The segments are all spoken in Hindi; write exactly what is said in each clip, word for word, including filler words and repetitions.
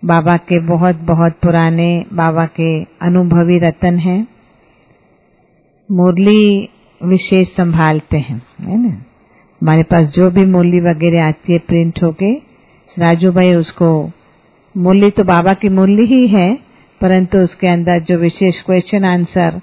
बाबा के बहुत बहुत पुराने, बाबा के अनुभवी रतन हैं। मुरली विशेष संभालते हैं, है ना। हमारे पास जो भी मुरली वगैरह आती है प्रिंट होके, राजू भाई उसको, मुरली तो बाबा की मुरली ही है, परंतु उसके अंदर जो विशेष क्वेश्चन आंसर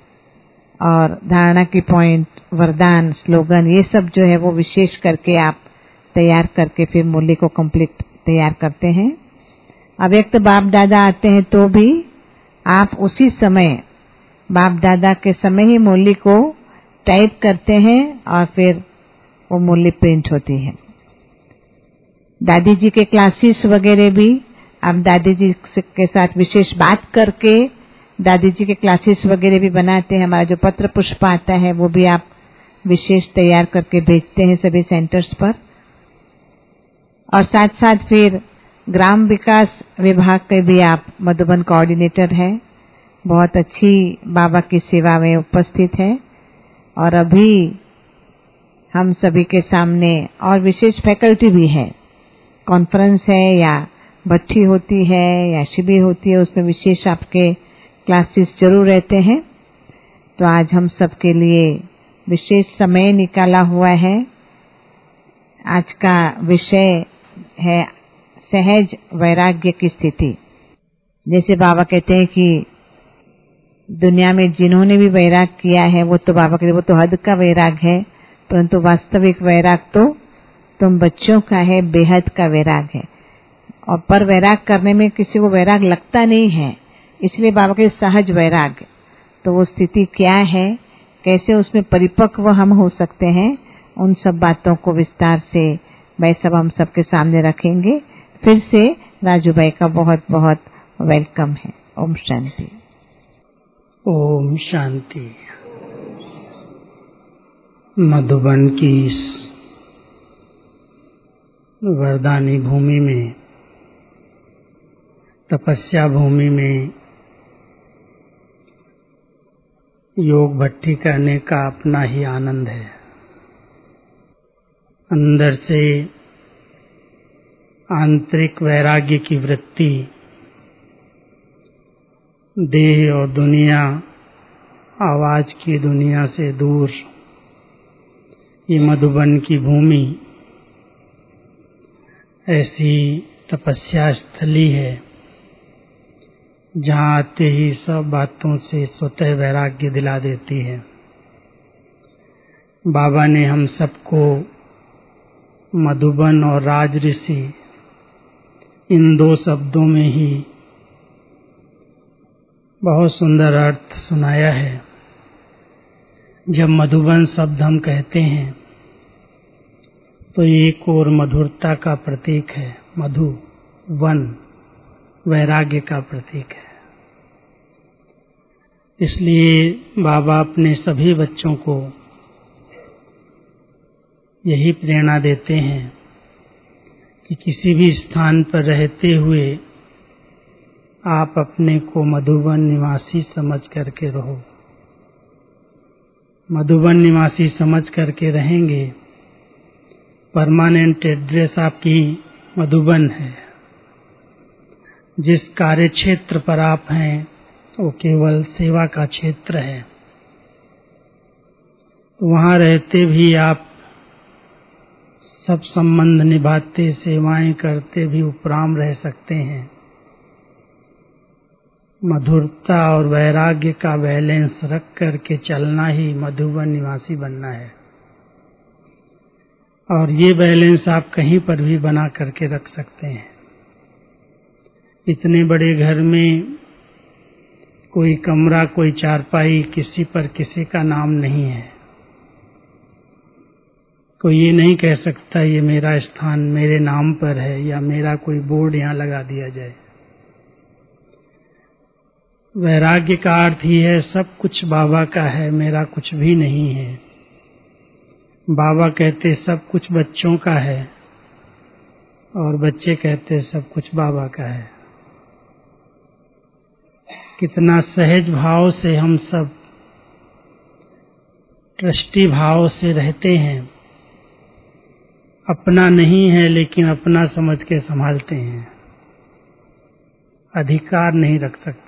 और धारणा की पॉइंट, वरदान, स्लोगन, ये सब जो है वो विशेष करके आप तैयार करके फिर मुरली को कंप्लीट तैयार करते हैं। अव्यक्त बाप दादा आते हैं तो भी आप उसी समय, बाप दादा के समय ही मुरली को टाइप करते हैं और फिर वो मुरली प्रिंट होती है। दादी जी के क्लासेस वगैरह भी आप दादी जी के साथ विशेष बात करके दादी जी के क्लासेस वगैरह भी बनाते हैं। हमारा जो पत्र पुष्प आता है वो भी आप विशेष तैयार करके भेजते हैं सभी सेंटर्स पर। और साथ साथ फिर ग्राम विकास विभाग के भी आप मधुबन कोऑर्डिनेटर हैं, बहुत अच्छी बाबा की सेवा में उपस्थित है। और अभी हम सभी के सामने और विशेष फैकल्टी भी है, कॉन्फ्रेंस है या भट्टी होती है या शिविर होती है, उसमें विशेष आपके क्लासेस जरूर रहते हैं। तो आज हम सबके लिए विशेष समय निकाला हुआ है। आज का विषय है सहज वैराग्य की स्थिति। जैसे बाबा कहते हैं कि दुनिया में जिन्होंने भी वैराग किया है वो तो बाबा कहते वो तो हद का वैराग है, परंतु वास्तविक वैराग तो तुम बच्चों का है, बेहद का वैराग है। और पर वैराग करने में किसी को वैराग लगता नहीं है, इसलिए बाबा के सहज वैराग। तो वो स्थिति क्या है, कैसे उसमें परिपक्व हम हो सकते हैं, उन सब बातों को विस्तार से भाई सब हम सबके सामने रखेंगे। फिर से राजू भाई का बहुत बहुत वेलकम है। ओम शांति। ओम शांति। मधुबन की इस वरदानी भूमि में, तपस्या भूमि में योग भट्टी करने का अपना ही आनंद है। अंदर से आंतरिक वैराग्य की वृत्ति, देह और दुनिया, आवाज की दुनिया से दूर ये मधुबन की भूमि ऐसी तपस्या स्थली है जहाँ आते ही सब बातों से स्वतः वैराग्य दिला देती है। बाबा ने हम सबको मधुबन और राज ऋषि इन दो शब्दों में ही बहुत सुंदर अर्थ सुनाया है। जब मधुबन शब्द हम कहते हैं तो एक और मधुरता का प्रतीक है, मधु वन वैराग्य का प्रतीक है। इसलिए बाबा अपने सभी बच्चों को यही प्रेरणा देते हैं कि किसी भी स्थान पर रहते हुए आप अपने को मधुबन निवासी समझ करके रहो। मधुबन निवासी समझ करके रहेंगे, परमानेंट एड्रेस आपकी मधुबन है। जिस कार्य क्षेत्र पर आप हैं वो केवल सेवा का क्षेत्र है, तो वहाँ रहते भी आप सब संबंध निभाते, सेवाएं करते भी उपराम रह सकते हैं। मधुरता और वैराग्य का बैलेंस रख करके चलना ही मधुबन निवासी बनना है। और ये बैलेंस आप कहीं पर भी बना करके रख सकते हैं। इतने बड़े घर में कोई कमरा, कोई चारपाई, किसी पर किसी का नाम नहीं है। कोई ये नहीं कह सकता ये मेरा स्थान मेरे नाम पर है या मेरा कोई बोर्ड यहाँ लगा दिया जाए। वैराग्य का अर्थ ही है सब कुछ बाबा का है, मेरा कुछ भी नहीं है। बाबा कहते सब कुछ बच्चों का है और बच्चे कहते सब कुछ बाबा का है। कितना सहज भाव से हम सब ट्रस्टी भाव से रहते हैं। अपना नहीं है लेकिन अपना समझ के संभालते हैं। अधिकार नहीं रख सकते।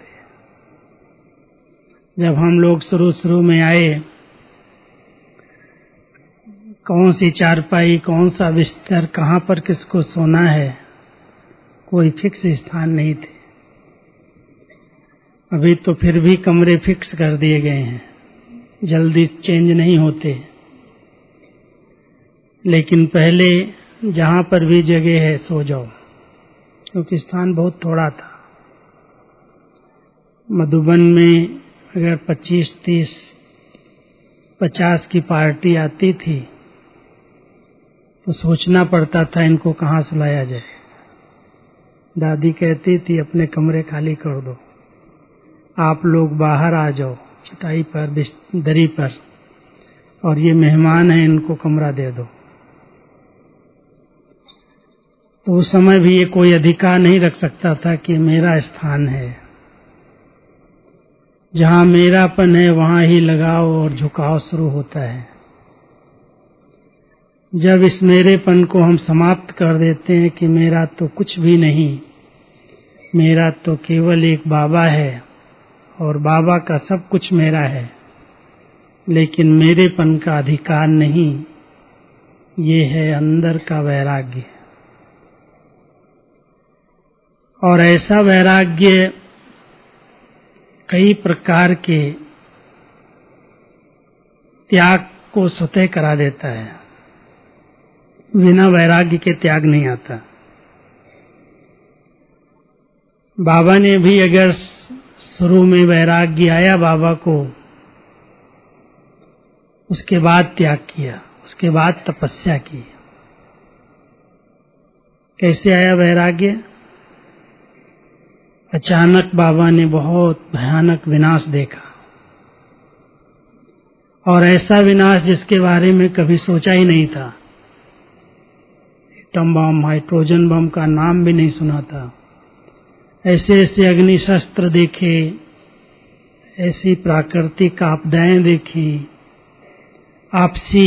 जब हम लोग शुरू शुरू में आए, कौन सी चारपाई, कौन सा बिस्तर, कहाँ पर किसको सोना है, कोई फिक्स स्थान नहीं थे। अभी तो फिर भी कमरे फिक्स कर दिए गए हैं, जल्दी चेंज नहीं होते। लेकिन पहले जहाँ पर भी जगह है सो जाओ, क्योंकि स्थान बहुत थोड़ा था। मधुबन में अगर पच्चीस, तीस, पचास की पार्टी आती थी तो सोचना पड़ता था इनको कहाँ सुलाया जाए। दादी कहती थी अपने कमरे खाली कर दो, आप लोग बाहर आ जाओ चटाई पर, दरी पर, और ये मेहमान हैं इनको कमरा दे दो। तो उस समय भी ये कोई अधिकार नहीं रख सकता था कि मेरा स्थान है, जहाँ मेरापन है वहाँ ही लगाव और झुकाव शुरू होता है। जब इस मेरेपन को हम समाप्त कर देते हैं कि मेरा तो कुछ भी नहीं, मेरा तो केवल एक बाबा है और बाबा का सब कुछ मेरा है, लेकिन मेरेपन का अधिकार नहीं, ये है अंदर का वैराग्य। और ऐसा वैराग्य कई प्रकार के त्याग को स्वतः करा देता है। बिना वैराग्य के त्याग नहीं आता। बाबा ने भी अगर शुरू में वैराग्य आया बाबा को, उसके बाद त्याग किया, उसके बाद तपस्या की। कैसे आया वैराग्य? अचानक बाबा ने बहुत भयानक विनाश देखा, और ऐसा विनाश जिसके बारे में कभी सोचा ही नहीं था। एटम बम, हाइड्रोजन बम का नाम भी नहीं सुना था। ऐसे ऐसे अग्नि शस्त्र देखे, ऐसी प्राकृतिक आपदाएं देखी, आपसी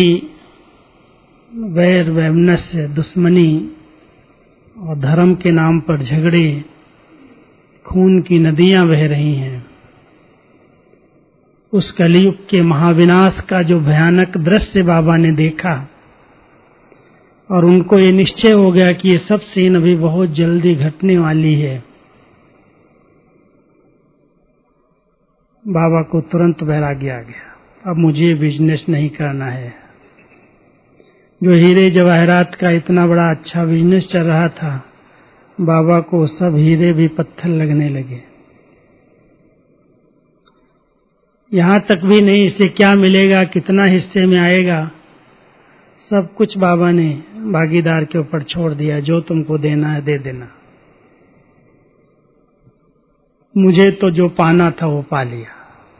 वैर वैमनस्य, दुश्मनी और धर्म के नाम पर झगड़े, खून की नदियां बह रही हैं। उस कलयुग के महाविनाश का जो भयानक दृश्य बाबा ने देखा, और उनको ये निश्चय हो गया कि ये सब सीन अभी बहुत जल्दी घटने वाली है। बाबा को तुरंत वैराग्य आ गया, अब मुझे बिजनेस नहीं करना है। जो हीरे जवाहरात का इतना बड़ा अच्छा बिजनेस चल रहा था, बाबा को सब हीरे भी पत्थर लगने लगे। यहाँ तक भी नहीं इससे क्या मिलेगा, कितना हिस्से में आएगा, सब कुछ बाबा ने भागीदार के ऊपर छोड़ दिया। जो तुमको देना है दे देना, मुझे तो जो पाना था वो पा लिया।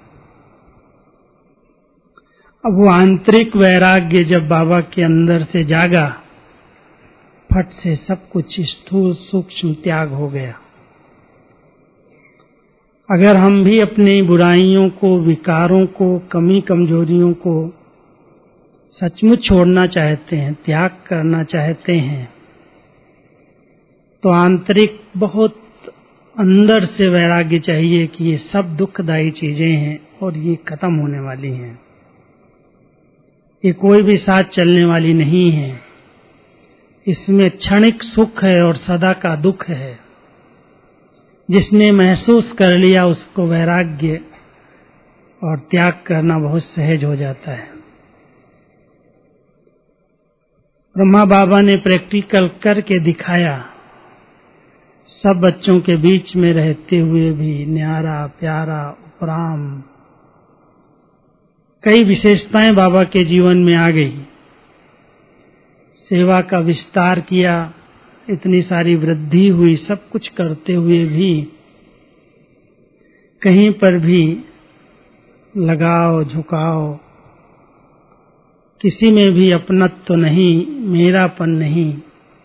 अब वो आंतरिक वैराग्य जब बाबा के अंदर से जागा, फट से सब कुछ स्थूल सूक्ष्म त्याग हो गया। अगर हम भी अपनी बुराइयों को, विकारों को, कमी कमजोरियों को सचमुच छोड़ना चाहते हैं, त्याग करना चाहते हैं, तो आंतरिक बहुत अंदर से वैराग्य चाहिए कि ये सब दुखदायी चीजें हैं और ये खत्म होने वाली हैं। ये कोई भी साथ चलने वाली नहीं है। इसमें क्षणिक सुख है और सदा का दुख है। जिसने महसूस कर लिया उसको वैराग्य और त्याग करना बहुत सहज हो जाता है। ब्रह्मा बाबा ने प्रैक्टिकल करके दिखाया। सब बच्चों के बीच में रहते हुए भी न्यारा, प्यारा, उपराम, कई विशेषताएं बाबा के जीवन में आ गई। सेवा का विस्तार किया, इतनी सारी वृद्धि हुई, सब कुछ करते हुए भी कहीं पर भी लगाव, झुकाव, किसी में भी अपनत्व तो नहीं, मेरापन नहीं।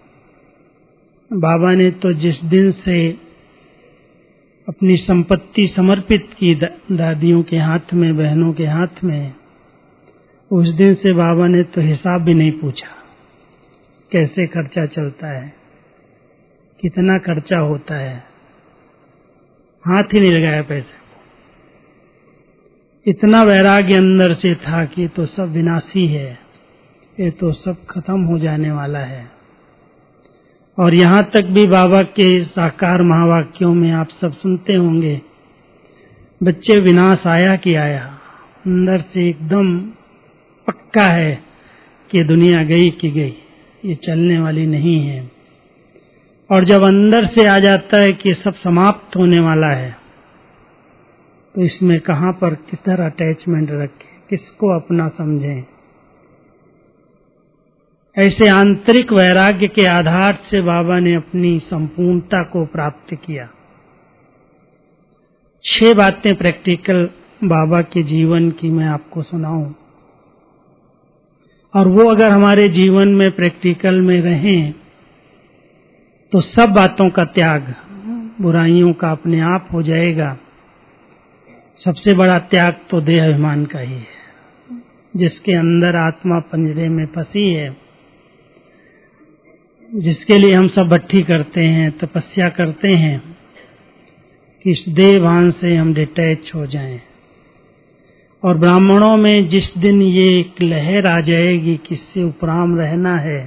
बाबा ने तो जिस दिन से अपनी संपत्ति समर्पित की दा, दादियों के हाथ में, बहनों के हाथ में, उस दिन से बाबा ने तो हिसाब भी नहीं पूछा कैसे खर्चा चलता है, कितना खर्चा होता है। हाथ ही नहीं लगाया पैसे को। इतना वैराग्य अंदर से था कि ये तो सब विनाशी है, ये तो सब खत्म हो जाने वाला है। और यहाँ तक भी बाबा के साकार महावाक्यों में आप सब सुनते होंगे, बच्चे विनाश आया कि आया, अंदर से एकदम पक्का है कि दुनिया गई कि गई, ये चलने वाली नहीं है। और जब अंदर से आ जाता है कि सब समाप्त होने वाला है, तो इसमें कहां पर किधर अटैचमेंट रखें, किसको अपना समझें। ऐसे आंतरिक वैराग्य के आधार से बाबा ने अपनी संपूर्णता को प्राप्त किया। छह बातें प्रैक्टिकल बाबा के जीवन की मैं आपको सुनाऊं, और वो अगर हमारे जीवन में प्रैक्टिकल में रहें तो सब बातों का त्याग, बुराइयों का अपने आप हो जाएगा। सबसे बड़ा त्याग तो देह अभिमान का ही है, जिसके अंदर आत्मा पंजरे में फंसी है, जिसके लिए हम सब भट्ठी करते हैं, तपस्या करते हैं कि इस देह भान से हम डिटैच हो जाएं। और ब्राह्मणों में जिस दिन ये एक लहर आ जाएगी कि इससे उपराम रहना है,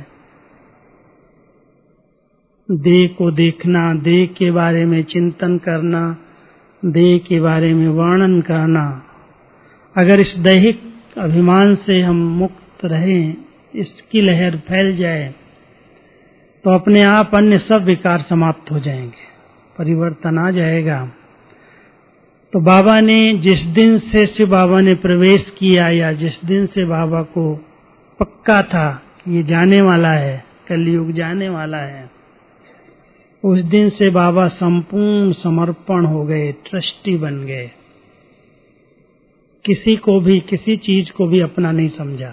देह को देखना, देह के बारे में चिंतन करना, देह के बारे में वर्णन करना, अगर इस दैहिक अभिमान से हम मुक्त रहें, इसकी लहर फैल जाए, तो अपने आप अन्य सब विकार समाप्त हो जाएंगे, परिवर्तन आ जाएगा। तो बाबा ने जिस दिन से शिव बाबा ने प्रवेश किया, या जिस दिन से बाबा को पक्का था कि ये जाने वाला है, कलयुग जाने वाला है, उस दिन से बाबा संपूर्ण समर्पण हो गए, ट्रस्टी बन गए। किसी को भी, किसी चीज को भी अपना नहीं समझा।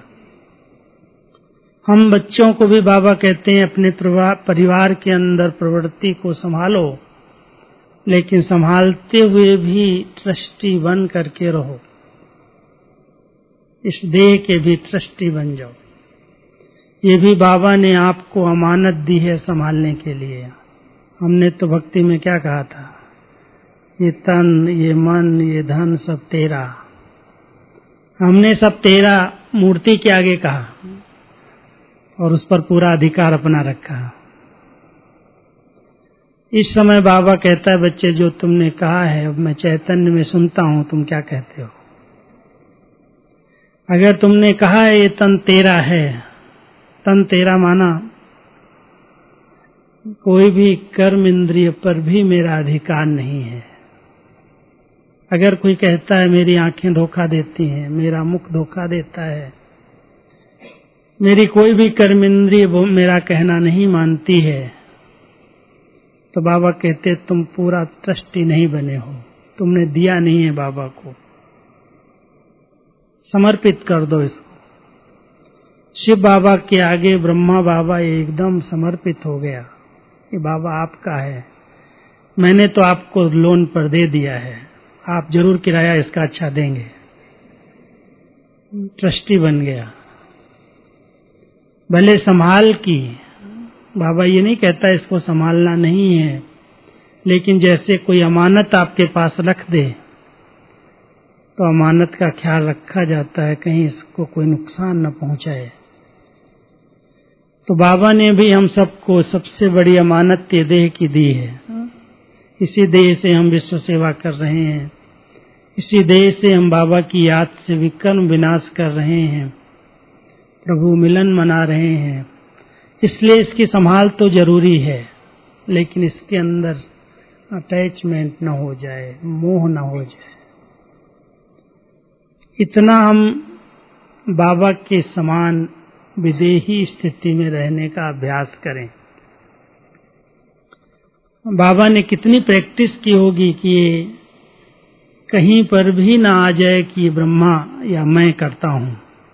हम बच्चों को भी बाबा कहते हैं अपने परिवार के अंदर प्रवृत्ति को संभालो, लेकिन संभालते हुए भी ट्रस्टी बन करके रहो। इस देह के भी ट्रस्टी बन जाओ। ये भी बाबा ने आपको अमानत दी है संभालने के लिए। हमने तो भक्ति में क्या कहा था, ये तन, ये मन, ये धन सब तेरा। हमने सब तेरा मूर्ति के आगे कहा और उस पर पूरा अधिकार अपना रखा। इस समय बाबा कहता है, बच्चे जो तुमने कहा है अब मैं चैतन्य में सुनता हूं, तुम क्या कहते हो। अगर तुमने कहा है ये तन तेरा है, तन तेरा माना कोई भी कर्म इंद्रिय पर भी मेरा अधिकार नहीं है। अगर कोई कहता है मेरी आंखें धोखा देती हैं, मेरा मुख धोखा देता है, मेरी कोई भी कर्म इंद्रिय मेरा कहना नहीं मानती है, तो बाबा कहते तुम पूरा ट्रस्टी नहीं बने हो, तुमने दिया नहीं है बाबा को। समर्पित कर दो इसको। शिव बाबा के आगे ब्रह्मा बाबा एकदम समर्पित हो गया कि बाबा आपका है, मैंने तो आपको लोन पर दे दिया है, आप जरूर किराया इसका अच्छा देंगे। ट्रस्टी बन गया। भले संभाल की, बाबा ये नहीं कहता इसको संभालना नहीं है, लेकिन जैसे कोई अमानत आपके पास रख दे तो अमानत का ख्याल रखा जाता है, कहीं इसको कोई नुकसान न पहुंचाए। तो बाबा ने भी हम सबको सबसे बड़ी अमानत ये देह की दी है। इसी देह से हम विश्व सेवा कर रहे हैं, इसी देह से हम बाबा की याद से विकर्म विनाश कर रहे हैं, प्रभु मिलन मना रहे हैं। इसलिए इसकी संभाल तो जरूरी है, लेकिन इसके अंदर अटैचमेंट न हो जाए, मोह न हो जाए। इतना हम बाबा के समान विदेही स्थिति में रहने का अभ्यास करें। बाबा ने कितनी प्रैक्टिस की होगी कि ये कहीं पर भी ना आ जाए कि ये ब्रह्मा या मैं करता हूं।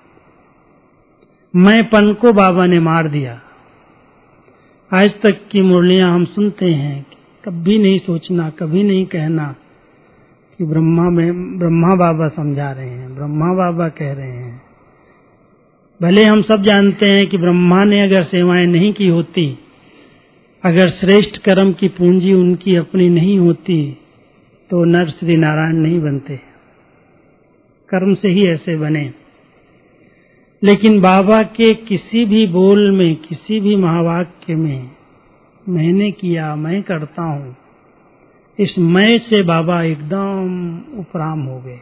मैंपन को बाबा ने मार दिया। आज तक की मुरलियां हम सुनते हैं कि कभी नहीं सोचना, कभी नहीं कहना कि ब्रह्मा में ब्रह्मा बाबा समझा रहे हैं, ब्रह्मा बाबा कह रहे हैं। भले हम सब जानते हैं कि ब्रह्मा ने अगर सेवाएं नहीं की होती, अगर श्रेष्ठ कर्म की पूंजी उनकी अपनी नहीं होती, तो नर श्री नारायण नहीं बनते, कर्म से ही ऐसे बने। लेकिन बाबा के किसी भी बोल में, किसी भी महावाक्य में मैंने किया, मैं करता हूं, इस मैं से बाबा एकदम उपराम हो गए।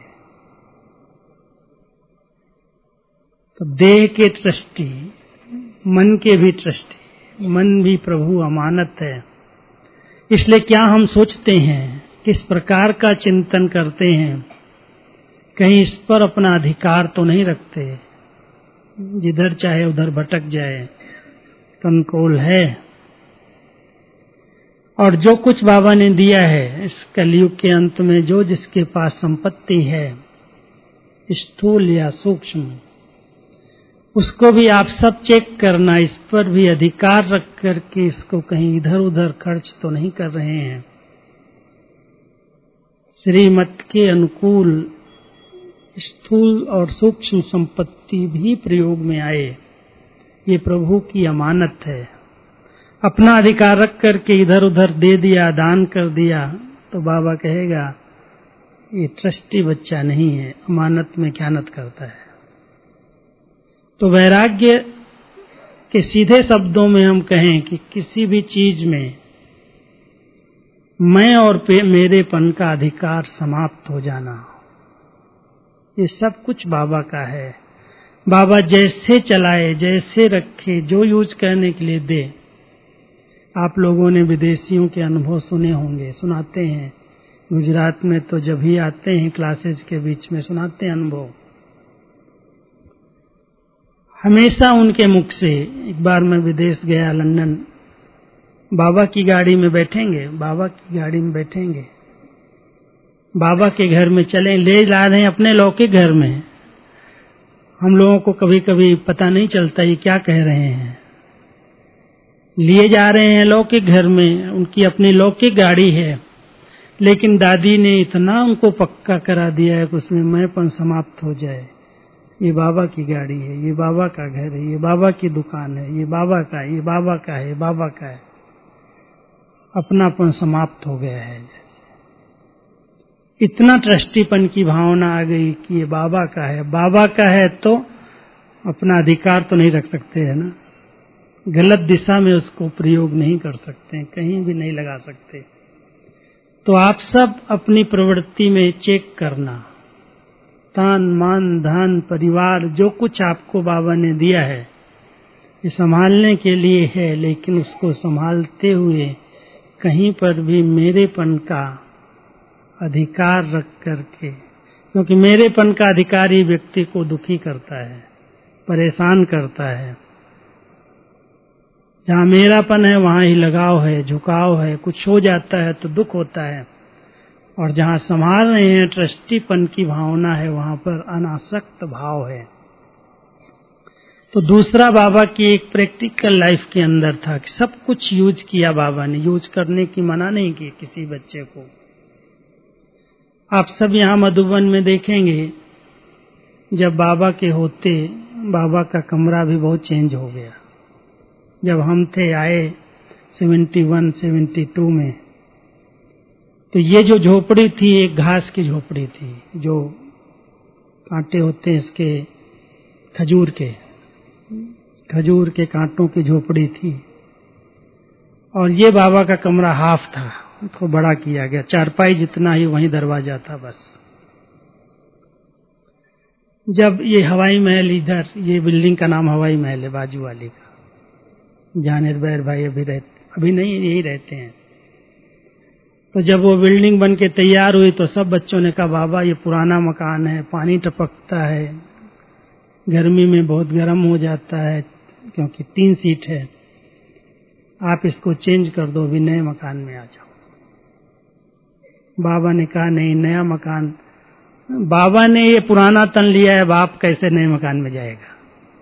तो देह के ट्रस्टी, मन के भी ट्रस्टी, मन भी प्रभु अमानत है। इसलिए क्या हम सोचते हैं, किस प्रकार का चिंतन करते हैं, कहीं इस पर अपना अधिकार तो नहीं रखते, जिधर चाहे उधर भटक जाए, कंट्रोल है। और जो कुछ बाबा ने दिया है इस कलयुग के अंत में, जो जिसके पास संपत्ति है, स्थूल या सूक्ष्म, उसको भी आप सब चेक करना, इस पर भी अधिकार रख करके इसको कहीं इधर उधर खर्च तो नहीं कर रहे हैं। श्रीमत के अनुकूल स्थूल और सूक्ष्म संपत्ति भी प्रयोग में आए, ये प्रभु की अमानत है। अपना अधिकार रख करके इधर उधर दे दिया, दान कर दिया, तो बाबा कहेगा ये ट्रस्टी बच्चा नहीं है, अमानत में ख्यानत करता है। तो वैराग्य के सीधे शब्दों में हम कहें कि किसी भी चीज में मैं और मेरेपन का अधिकार समाप्त हो जाना, ये सब कुछ बाबा का है। बाबा जैसे चलाए, जैसे रखे, जो यूज करने के लिए दे। आप लोगों ने विदेशियों के अनुभव सुने होंगे, सुनाते हैं। गुजरात में तो जब ही आते हैं क्लासेस के बीच में सुनाते हैं अनुभव। हमेशा उनके मुख से, एक बार मैं विदेश गया लंदन, बाबा की गाड़ी में बैठेंगे, बाबा की गाड़ी में बैठेंगे, बाबा के घर में चलें, ले जा रहे हैं अपने लौकिक घर में। हम लोगों को कभी कभी पता नहीं चलता ये क्या कह रहे हैं। लिए जा रहे हैं लौकिक घर में, उनकी अपनी लौकिक गाड़ी है, लेकिन दादी ने इतना उनको पक्का करा दिया है कि उसमें मैंपन समाप्त हो जाए। ये बाबा की गाड़ी है, ये बाबा का घर है, ये बाबा की दुकान है, ये बाबा का है, ये बाबा का है, ये बाबा का है। अपनापन समाप्त हो गया है। जैसे इतना ट्रस्टीपन की भावना आ गई कि ये बाबा का है। बाबा का है तो अपना अधिकार तो नहीं रख सकते, है ना। गलत दिशा में उसको प्रयोग नहीं कर सकते, कहीं भी नहीं लगा सकते। तो आप सब अपनी प्रवृत्ति में चेक करना, तान मान धन परिवार जो कुछ आपको बाबा ने दिया है ये संभालने के लिए है, लेकिन उसको संभालते हुए कहीं पर भी मेरेपन का अधिकार रख करके, क्योंकि मेरेपन का अधिकार ही व्यक्ति को दुखी करता है, परेशान करता है। जहाँ मेरापन है वहाँ ही लगाव है, झुकाव है, कुछ हो जाता है तो दुख होता है। और जहाँ संभाल रहे हैं ट्रस्टीपन की भावना है, वहाँ पर अनासक्त भाव है। तो दूसरा बाबा की एक प्रैक्टिकल लाइफ के अंदर था कि सब कुछ यूज किया बाबा ने, यूज करने की मना नहीं की किसी बच्चे को। आप सब यहाँ मधुबन में देखेंगे, जब बाबा के होते बाबा का कमरा भी बहुत चेंज हो गया। जब हम थे आए सेवेंटी वन सेवेंटी टू में, तो ये जो झोपड़ी थी एक घास की झोपड़ी थी, जो कांटे होते हैं इसके, खजूर के खजूर के कांटों की झोपड़ी थी। और ये बाबा का कमरा हाफ था, उसको बड़ा किया गया, चारपाई जितना ही वहीं दरवाजा था बस। जब ये हवाई महल, इधर ये बिल्डिंग का नाम हवाई महल है बाजू वाली का, जहाँ निर्भय भाई अभी रहते, अभी नहीं यही रहते हैं। तो जब वो बिल्डिंग बन के तैयार हुई तो सब बच्चों ने कहा बाबा ये पुराना मकान है, पानी टपकता है, गर्मी में बहुत गर्म हो जाता है, क्योंकि तीन सीट है, आप इसको चेंज कर दो, अभी नए मकान में आ जाओ। बाबा ने कहा नहीं, नया मकान, बाबा ने ये पुराना तन लिया है, बाप कैसे नए मकान में जाएगा,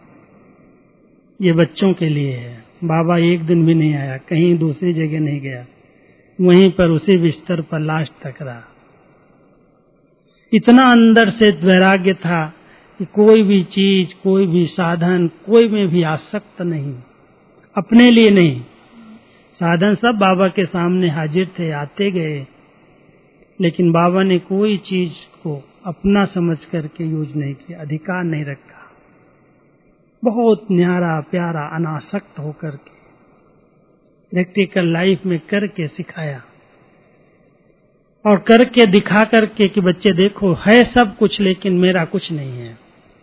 ये बच्चों के लिए है। बाबा एक दिन भी नहीं आया, कहीं दूसरी जगह नहीं गया, वहीं पर उसी बिस्तर पर लास्ट तक रहा। इतना अंदर से वैराग्य था कि कोई भी चीज, कोई भी साधन, कोई में भी आसक्त नहीं, अपने लिए नहीं। साधन सब बाबा के सामने हाजिर थे, आते गए, लेकिन बाबा ने कोई चीज को अपना समझ करके यूज नहीं किया, अधिकार नहीं रखा। बहुत न्यारा प्यारा अनासक्त होकर के प्रैक्टिकल लाइफ में करके सिखाया और करके दिखा करके कि बच्चे देखो है सब कुछ लेकिन मेरा कुछ नहीं है।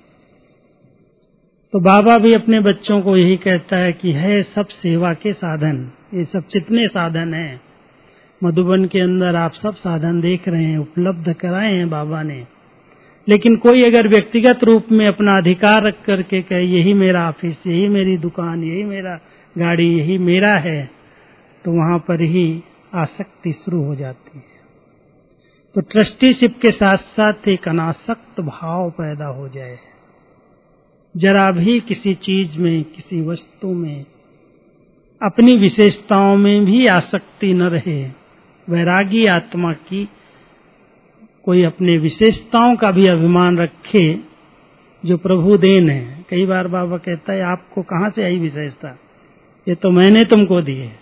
तो बाबा भी अपने बच्चों को यही कहता है कि है सब सेवा के साधन, ये सब जितने साधन हैं मधुबन के अंदर आप सब साधन देख रहे हैं, उपलब्ध कराए हैं बाबा ने। लेकिन कोई अगर व्यक्तिगत रूप में अपना अधिकार रख करके कहे यही मेरा ऑफिस, यही मेरी दुकान, यही मेरा गाड़ी, यही मेरा है, तो वहां पर ही आसक्ति शुरू हो जाती है। तो ट्रस्टीशिप के साथ साथ एक अनासक्त भाव पैदा हो जाए, जरा भी किसी चीज में, किसी वस्तु में, अपनी विशेषताओं में भी आसक्ति न रहे। वैरागी आत्मा की कोई अपने विशेषताओं का भी अभिमान रखे जो प्रभु देन है। कई बार बाबा कहता है आपको कहां से आई विशेषता, ये तो मैंने तुमको दी है।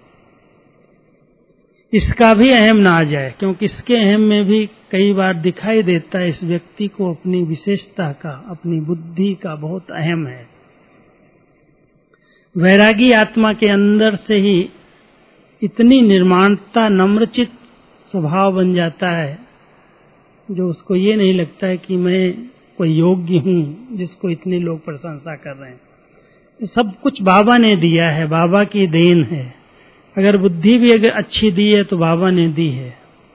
इसका भी अहम ना आ जाए, क्योंकि इसके अहम में भी कई बार दिखाई देता है इस व्यक्ति को अपनी विशेषता का, अपनी बुद्धि का बहुत अहम है। वैरागी आत्मा के अंदर से ही इतनी निर्माणता, नम्रचित स्वभाव बन जाता है जो उसको ये नहीं लगता है कि मैं कोई योग्य हूं जिसको इतने लोग प्रशंसा कर रहे हैं। सब कुछ बाबा ने दिया है, बाबा की देन है। अगर बुद्धि भी अगर अच्छी दी है तो बाबा ने दी है।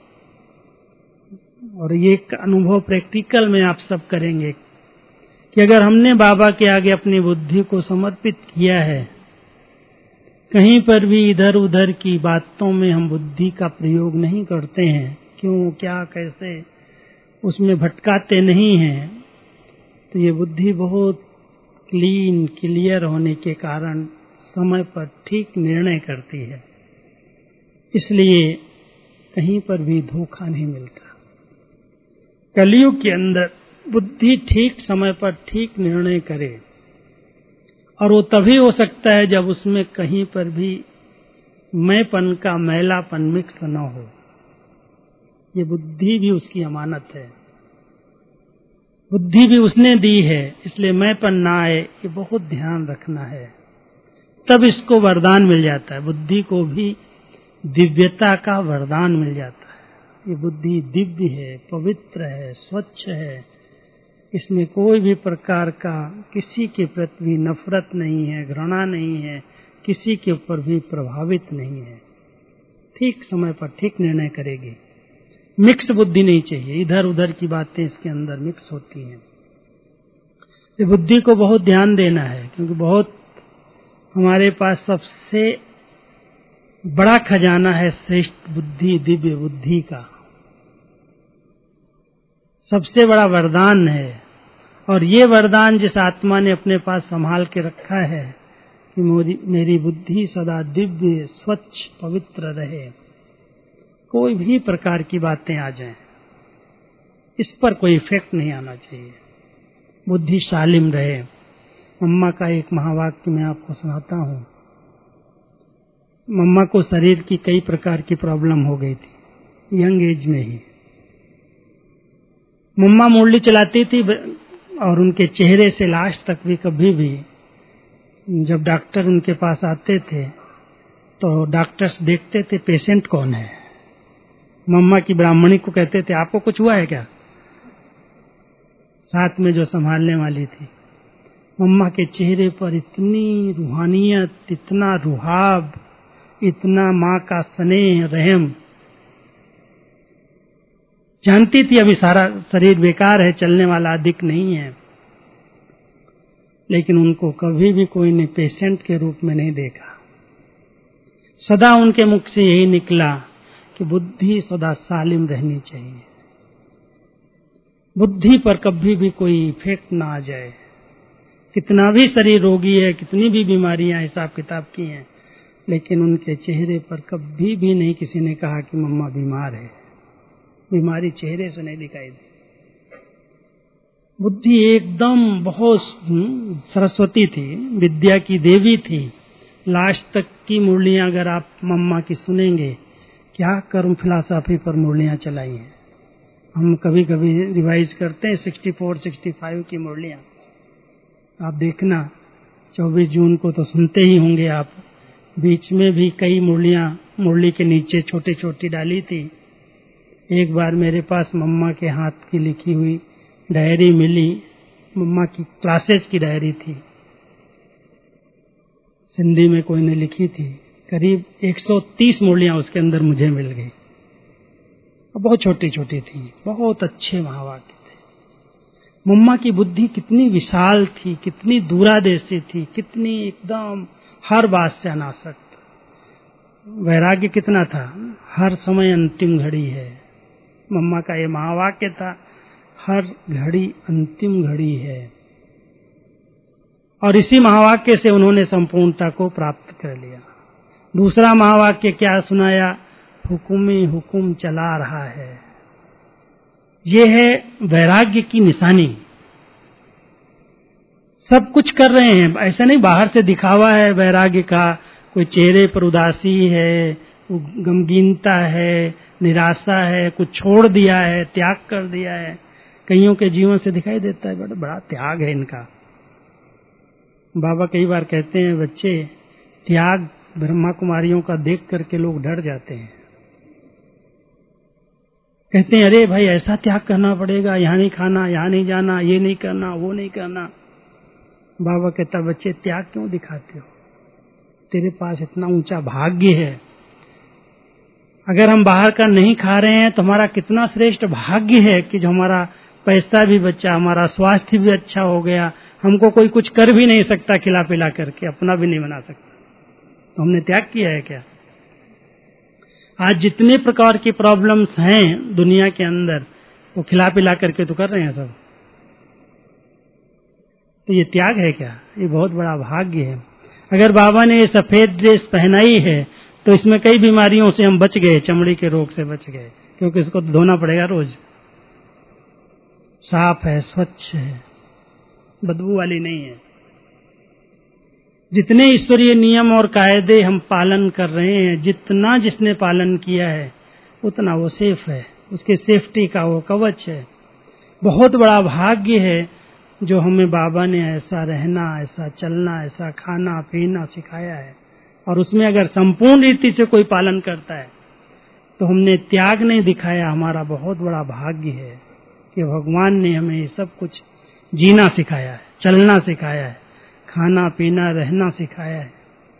और ये एक अनुभव प्रैक्टिकल में आप सब करेंगे कि अगर हमने बाबा के आगे अपनी बुद्धि को समर्पित किया है, कहीं पर भी इधर उधर की बातों में हम बुद्धि का प्रयोग नहीं करते हैं, क्यों, क्या, कैसे, उसमें भटकाते नहीं हैं, तो ये बुद्धि बहुत क्लीन, क्लियर होने के कारण समय पर ठीक निर्णय करती है। इसलिए कहीं पर भी धोखा नहीं मिलता। कलयुग के अंदर बुद्धि ठीक समय पर ठीक निर्णय करे, और वो तभी हो सकता है जब उसमें कहीं पर भी मैंपन का मैलापन मिक्स न हो। ये बुद्धि भी उसकी अमानत है, बुद्धि भी उसने दी है, इसलिए मैंपन ना आए, ये बहुत ध्यान रखना है। तब इसको वरदान मिल जाता है, बुद्धि को भी दिव्यता का वरदान मिल जाता है। ये बुद्धि दिव्य है, पवित्र है, स्वच्छ है, इसमें कोई भी प्रकार का किसी के प्रति नफरत नहीं है, घृणा नहीं है, किसी के ऊपर भी प्रभावित नहीं है। ठीक समय पर ठीक निर्णय करेगी। मिक्स बुद्धि नहीं चाहिए, इधर उधर की बातें इसके अंदर मिक्स होती हैं। ये बुद्धि को बहुत ध्यान देना है, क्योंकि बहुत हमारे पास सबसे बड़ा खजाना है श्रेष्ठ बुद्धि, दिव्य बुद्धि का सबसे बड़ा वरदान है। और ये वरदान जिस आत्मा ने अपने पास संभाल के रखा है कि मेरी बुद्धि सदा दिव्य, स्वच्छ, पवित्र रहे, कोई भी प्रकार की बातें आ जाएं, इस पर कोई इफेक्ट नहीं आना चाहिए, बुद्धि शालिम रहे। मम्मा का एक महावाक्य मैं आपको सुनाता हूँ। मम्मा को शरीर की कई प्रकार की प्रॉब्लम हो गई थी, यंग एज में ही। मम्मा मुरली चलाती थी और उनके चेहरे से लास्ट तक भी कभी भी जब डॉक्टर उनके पास आते थे तो डॉक्टर्स देखते थे पेशेंट कौन है। मम्मा की ब्राह्मणी को कहते थे आपको कुछ हुआ है क्या, साथ में जो संभालने वाली थी। मम्मा के चेहरे पर इतनी रूहानियत, इतना रुहाब, इतना माँ का स्नेह, रहम। जानती थी अभी सारा शरीर बेकार है, चलने वाला अधिक नहीं है, लेकिन उनको कभी भी कोई ने पेशेंट के रूप में नहीं देखा। सदा उनके मुख से यही निकला कि बुद्धि सदा सालिम रहनी चाहिए, बुद्धि पर कभी भी कोई इफेक्ट ना आ जाए। कितना भी शरीर रोगी है, कितनी भी बीमारियां हिसाब किताब की हैं, लेकिन उनके चेहरे पर कभी भी नहीं किसी ने कहा कि मम्मा बीमार है। बीमारी चेहरे से नहीं दिखाई दी। बुद्धि एकदम बहुत सरस्वती थी, विद्या की देवी थी। लास्ट तक की मुरलियां अगर आप मम्मा की सुनेंगे, क्या कर्म फिलॉसफी पर मुरलियां चलाई हैं। हम कभी कभी रिवाइज करते हैं सिक्सटी फोर सिक्सटी फाइव की मुरलियां। आप देखना चौबीस जून को तो सुनते ही होंगे आप। बीच में भी कई मुरलियां मुरली के नीचे छोटी छोटी डाली थी। एक बार मेरे पास मम्मा के हाथ की लिखी हुई डायरी मिली। मम्मा की क्लासेस की डायरी थी, सिंधी में कोई ने लिखी थी। करीब एक सौ तीस मुरलियां उसके अंदर मुझे मिल गई। बहुत छोटी छोटी थी, बहुत अच्छे महावाक्य थे। मम्मा की बुद्धि कितनी विशाल थी, कितनी दूरादेशी थी, कितनी एकदम हर बात से अनासक्त। वैराग्य कितना था, हर समय अंतिम घड़ी है। मम्मा का ये महावाक्य था, हर घड़ी अंतिम घड़ी है। और इसी महावाक्य से उन्होंने संपूर्णता को प्राप्त कर लिया। दूसरा महावाक्य क्या सुनाया, हुकुम हुकुम चला रहा है। ये है वैराग्य की निशानी। सब कुछ कर रहे हैं, ऐसा नहीं बाहर से दिखावा है वैराग्य का, कोई चेहरे पर उदासी है, गमगीनता है, निराशा है, कुछ छोड़ दिया है, त्याग कर दिया है। कईयों के जीवन से दिखाई देता है बड़ा बड़ा त्याग है इनका। बाबा कई बार कहते हैं, बच्चे त्याग ब्रह्मा कुमारियों का देख करके लोग डर जाते हैं। कहते हैं अरे भाई ऐसा त्याग करना पड़ेगा, यहाँ नहीं खाना, यहाँ नहीं जाना, ये नहीं करना, वो नहीं करना। बाबा कहता बच्चे त्याग क्यों दिखाते हो, तेरे पास इतना ऊंचा भाग्य है। अगर हम बाहर का नहीं खा रहे हैं तो हमारा कितना श्रेष्ठ भाग्य है कि जो हमारा पैसा भी बचा, हमारा स्वास्थ्य भी अच्छा हो गया। हमको कोई कुछ कर भी नहीं सकता खिला पिला करके, अपना भी नहीं बना सकता। तो हमने त्याग किया है क्या? आज जितने प्रकार की प्रॉब्लम्स हैं दुनिया के अंदर, वो खिला पिला करके तो कर रहे हैं सब। तो ये त्याग है क्या? ये बहुत बड़ा भाग्य है। अगर बाबा ने ये सफेद ड्रेस पहनाई है तो इसमें कई बीमारियों से हम बच गए, चमड़ी के रोग से बच गए, क्योंकि इसको धोना पड़ेगा रोज। साफ है, स्वच्छ है, बदबू वाली नहीं है। जितने ईश्वरीय नियम और कायदे हम पालन कर रहे हैं, जितना जिसने पालन किया है उतना वो सेफ है, उसके सेफ्टी का वो कवच है। बहुत बड़ा भाग्य है जो हमें बाबा ने ऐसा रहना, ऐसा चलना, ऐसा खाना पीना सिखाया है। और उसमें अगर संपूर्ण रीति से कोई पालन करता है तो हमने त्याग नहीं दिखाया। हमारा बहुत बड़ा भाग्य है कि भगवान ने हमें ये सब कुछ जीना सिखाया है, चलना सिखाया है, खाना पीना रहना सिखाया है।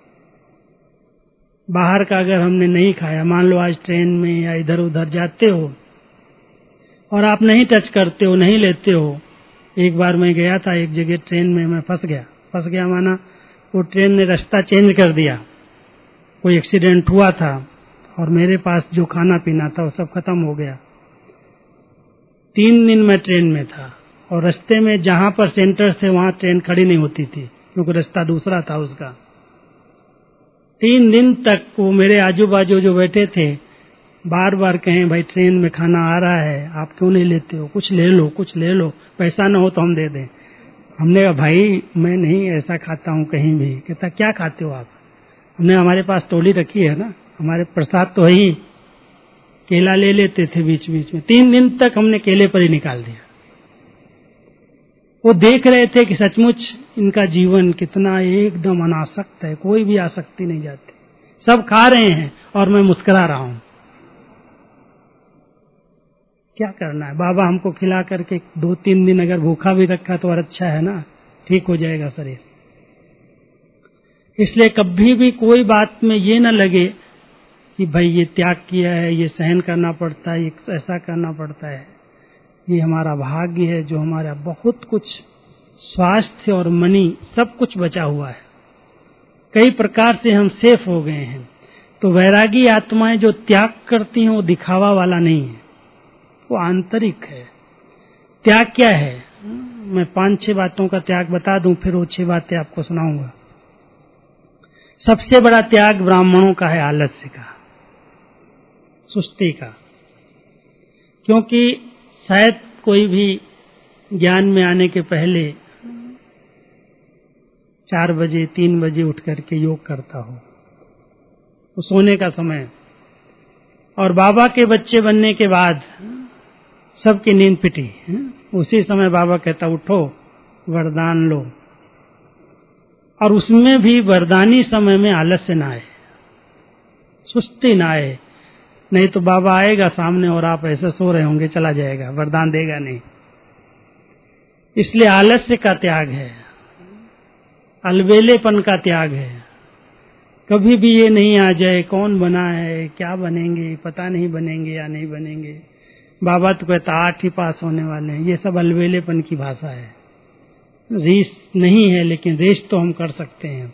बाहर का अगर हमने नहीं खाया, मान लो आज ट्रेन में या इधर उधर जाते हो और आप नहीं टच करते हो, नहीं लेते हो। एक बार मैं गया था एक जगह ट्रेन में, मैं फंस गया। फंस गया माना वो ट्रेन ने रास्ता चेंज कर दिया, कोई एक्सीडेंट हुआ था और मेरे पास जो खाना पीना था वो सब खत्म हो गया। तीन दिन मैं ट्रेन में था और रास्ते में जहां पर सेंटर्स थे वहां ट्रेन खड़ी नहीं होती थी, क्योंकि रास्ता दूसरा था उसका। तीन दिन तक वो मेरे आजू बाजू जो बैठे थे बार बार कहें भाई ट्रेन में खाना आ रहा है, आप क्यों नहीं लेते हो, कुछ ले लो, कुछ ले लो, पैसा ना हो तो हम दे दें। हमने कहा भाई मैं नहीं ऐसा खाता हूं कहीं भी। कहता क्या खाते हो आप? हमने हमारे पास टोली रखी है ना, हमारे प्रसाद तो है ही। केला ले लेते थे बीच बीच में। तीन दिन तक हमने केले पर ही निकाल दिया। वो देख रहे थे कि सचमुच इनका जीवन कितना एकदम अनासक्त है, कोई भी आसक्ति नहीं जाती, सब खा रहे हैं और मैं मुस्कुरा रहा हूं। क्या करना है? बाबा हमको खिला करके दो तीन दिन अगर भूखा भी रखा तो और अच्छा है ना, ठीक हो जाएगा शरीर। इसलिए कभी भी कोई बात में ये न लगे कि भाई ये त्याग किया है, ये सहन करना पड़ता है, ये ऐसा करना पड़ता है। ये हमारा भाग्य है जो हमारा बहुत कुछ स्वास्थ्य और मनी सब कुछ बचा हुआ है। कई प्रकार से हम सेफ हो गए हैं। तो वैरागी आत्माएं जो त्याग करती हैं वो दिखावा वाला नहीं है, वो आंतरिक है। त्याग क्या है? मैं पांच छह बातों का त्याग बता दूं, फिर वो छह बातें आपको सुनाऊंगा। सबसे बड़ा त्याग ब्राह्मणों का है आलस्य का, सुस्ती का। क्योंकि शायद कोई भी ज्ञान में आने के पहले चार बजे तीन बजे उठ करके योग करता हो, वो सोने का समय, और बाबा के बच्चे बनने के बाद सबकी नींद पिटी। उसी समय बाबा कहता उठो वरदान लो, और उसमें भी वरदानी समय में आलस्य ना आए, सुस्ती ना आए, नहीं तो बाबा आएगा सामने और आप ऐसे सो रहे होंगे, चला जाएगा, वरदान देगा नहीं। इसलिए आलस्य का त्याग है, अलबेलेपन का त्याग है। कभी भी ये नहीं आ जाए कौन बना है, क्या बनेंगे, पता नहीं बनेंगे या नहीं बनेंगे। बाबा तो कहता आठ ही पास होने वाले हैं। ये सब अलबेलेपन की भाषा है, रेस नहीं है, लेकिन रेस तो हम कर सकते हैं।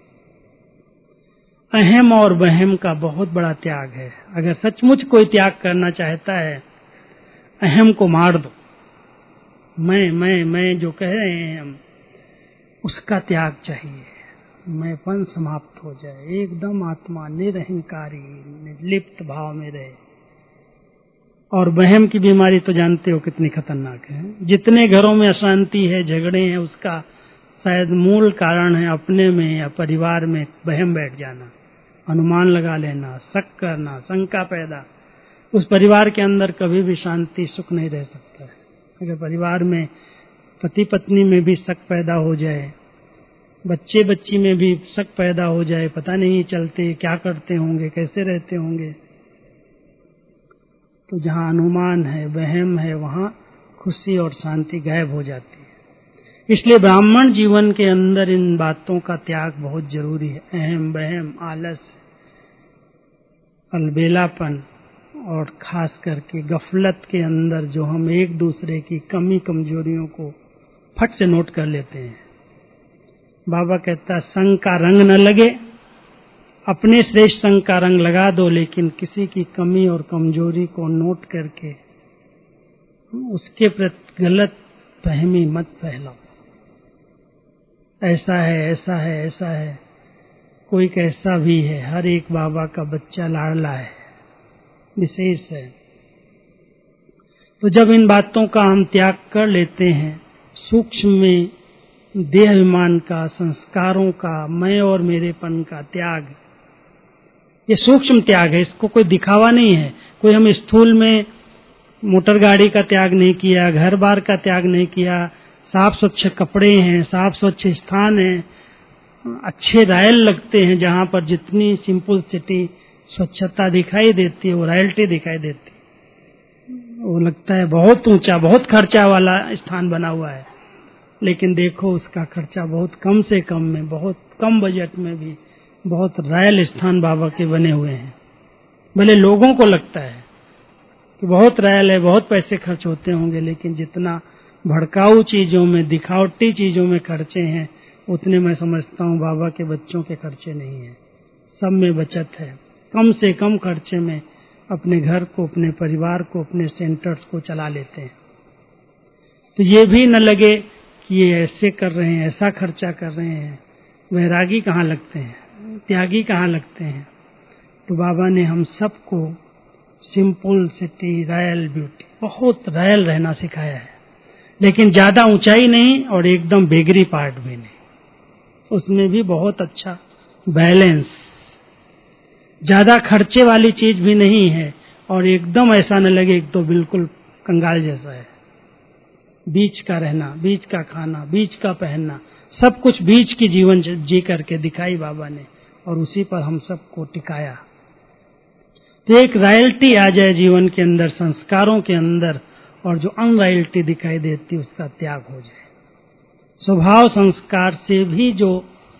अहम और वहम का बहुत बड़ा त्याग है। अगर सचमुच कोई त्याग करना चाहता है, अहम को मार दो। मैं मैं मैं जो कह रहे हैं हम, उसका त्याग चाहिए। मैंपन समाप्त हो जाए, एकदम आत्मा निरहंकारी निर्लिप्त भाव में रहे। और वहम की बीमारी तो जानते हो कितनी खतरनाक है। जितने घरों में अशांति है, झगड़े हैं, उसका शायद मूल कारण है अपने में या परिवार में वहम बैठ जाना, अनुमान लगा लेना, शक करना, शंका पैदा। उस परिवार के अंदर कभी भी शांति सुख नहीं रह सकता है। अगर परिवार में पति पत्नी में भी शक पैदा हो जाए, बच्चे बच्ची में भी शक पैदा हो जाए, पता नहीं चलते क्या करते होंगे, कैसे रहते होंगे, तो जहाँ अनुमान है, वहम है, वहाँ खुशी और शांति गायब हो जाती है। इसलिए ब्राह्मण जीवन के अंदर इन बातों का त्याग बहुत जरूरी है। अहम, वहम, आलस, अलबेलापन और खास करके गफलत के अंदर जो हम एक दूसरे की कमी कमजोरियों को फट से नोट कर लेते हैं। बाबा कहता संग का रंग न लगे, अपने श्रेष्ठ संग का रंग लगा दो, लेकिन किसी की कमी और कमजोरी को नोट करके उसके प्रति गलत फहमी मत फैलाओ। ऐसा है, ऐसा है, ऐसा है, कोई कैसा भी है, हर एक बाबा का बच्चा लाडला है, विशेष है। तो जब इन बातों का हम त्याग कर लेते हैं, सूक्ष्म में देह अभिमान का, संस्कारों का, मैं और मेरेपन का त्याग, ये सूक्ष्म त्याग है, इसको कोई दिखावा नहीं है। कोई हम स्थूल में मोटर गाड़ी का त्याग नहीं किया, घर बार का त्याग नहीं किया, साफ स्वच्छ कपड़े हैं, साफ स्वच्छ स्थान है, अच्छे रॉयल लगते हैं, जहां पर जितनी सिंपल सिटी स्वच्छता दिखाई देती है वो रॉयल्टी दिखाई देती है। वो लगता है बहुत ऊंचा, बहुत खर्चा वाला स्थान बना हुआ है, लेकिन देखो उसका खर्चा बहुत कम से कम में, बहुत कम बजट में भी बहुत रॉयल स्थान बाबा के बने हुए हैं। भले लोगों को लगता है कि बहुत रॉयल है, बहुत पैसे खर्च होते होंगे, लेकिन जितना भड़काऊ चीजों में, दिखावटी चीजों में खर्चे हैं, उतने मैं समझता हूँ बाबा के बच्चों के खर्चे नहीं है। सब में बचत है, कम से कम खर्चे में अपने घर को, अपने परिवार को, अपने सेंटर्स को चला लेते हैं। तो ये भी न लगे कि ये ऐसे कर रहे हैं, ऐसा खर्चा कर रहे हैं। वैरागी कहाँ लगते हैं, त्यागी कहाँ लगते हैं। तो बाबा ने हम सबको सिंपल सिटी, रॉयल ब्यूटी, बहुत रॉयल रहना सिखाया है, लेकिन ज्यादा ऊंचाई नहीं और एकदम बेगरी पार्ट भी नहीं, उसमें भी बहुत अच्छा बैलेंस। ज्यादा खर्चे वाली चीज भी नहीं है और एकदम ऐसा न लगे तो बिल्कुल कंगाल जैसा है। बीच का रहना, बीच का खाना, बीच का पहनना, सब कुछ बीच की जीवन जी करके दिखाई बाबा ने, और उसी पर हम सबको टिकाया। तो एक रॉयल्टी आ जाए जीवन के अंदर, संस्कारों के अंदर, और जो अनरॉयल्टी दिखाई देती उसका त्याग हो जाए। स्वभाव संस्कार से भी जो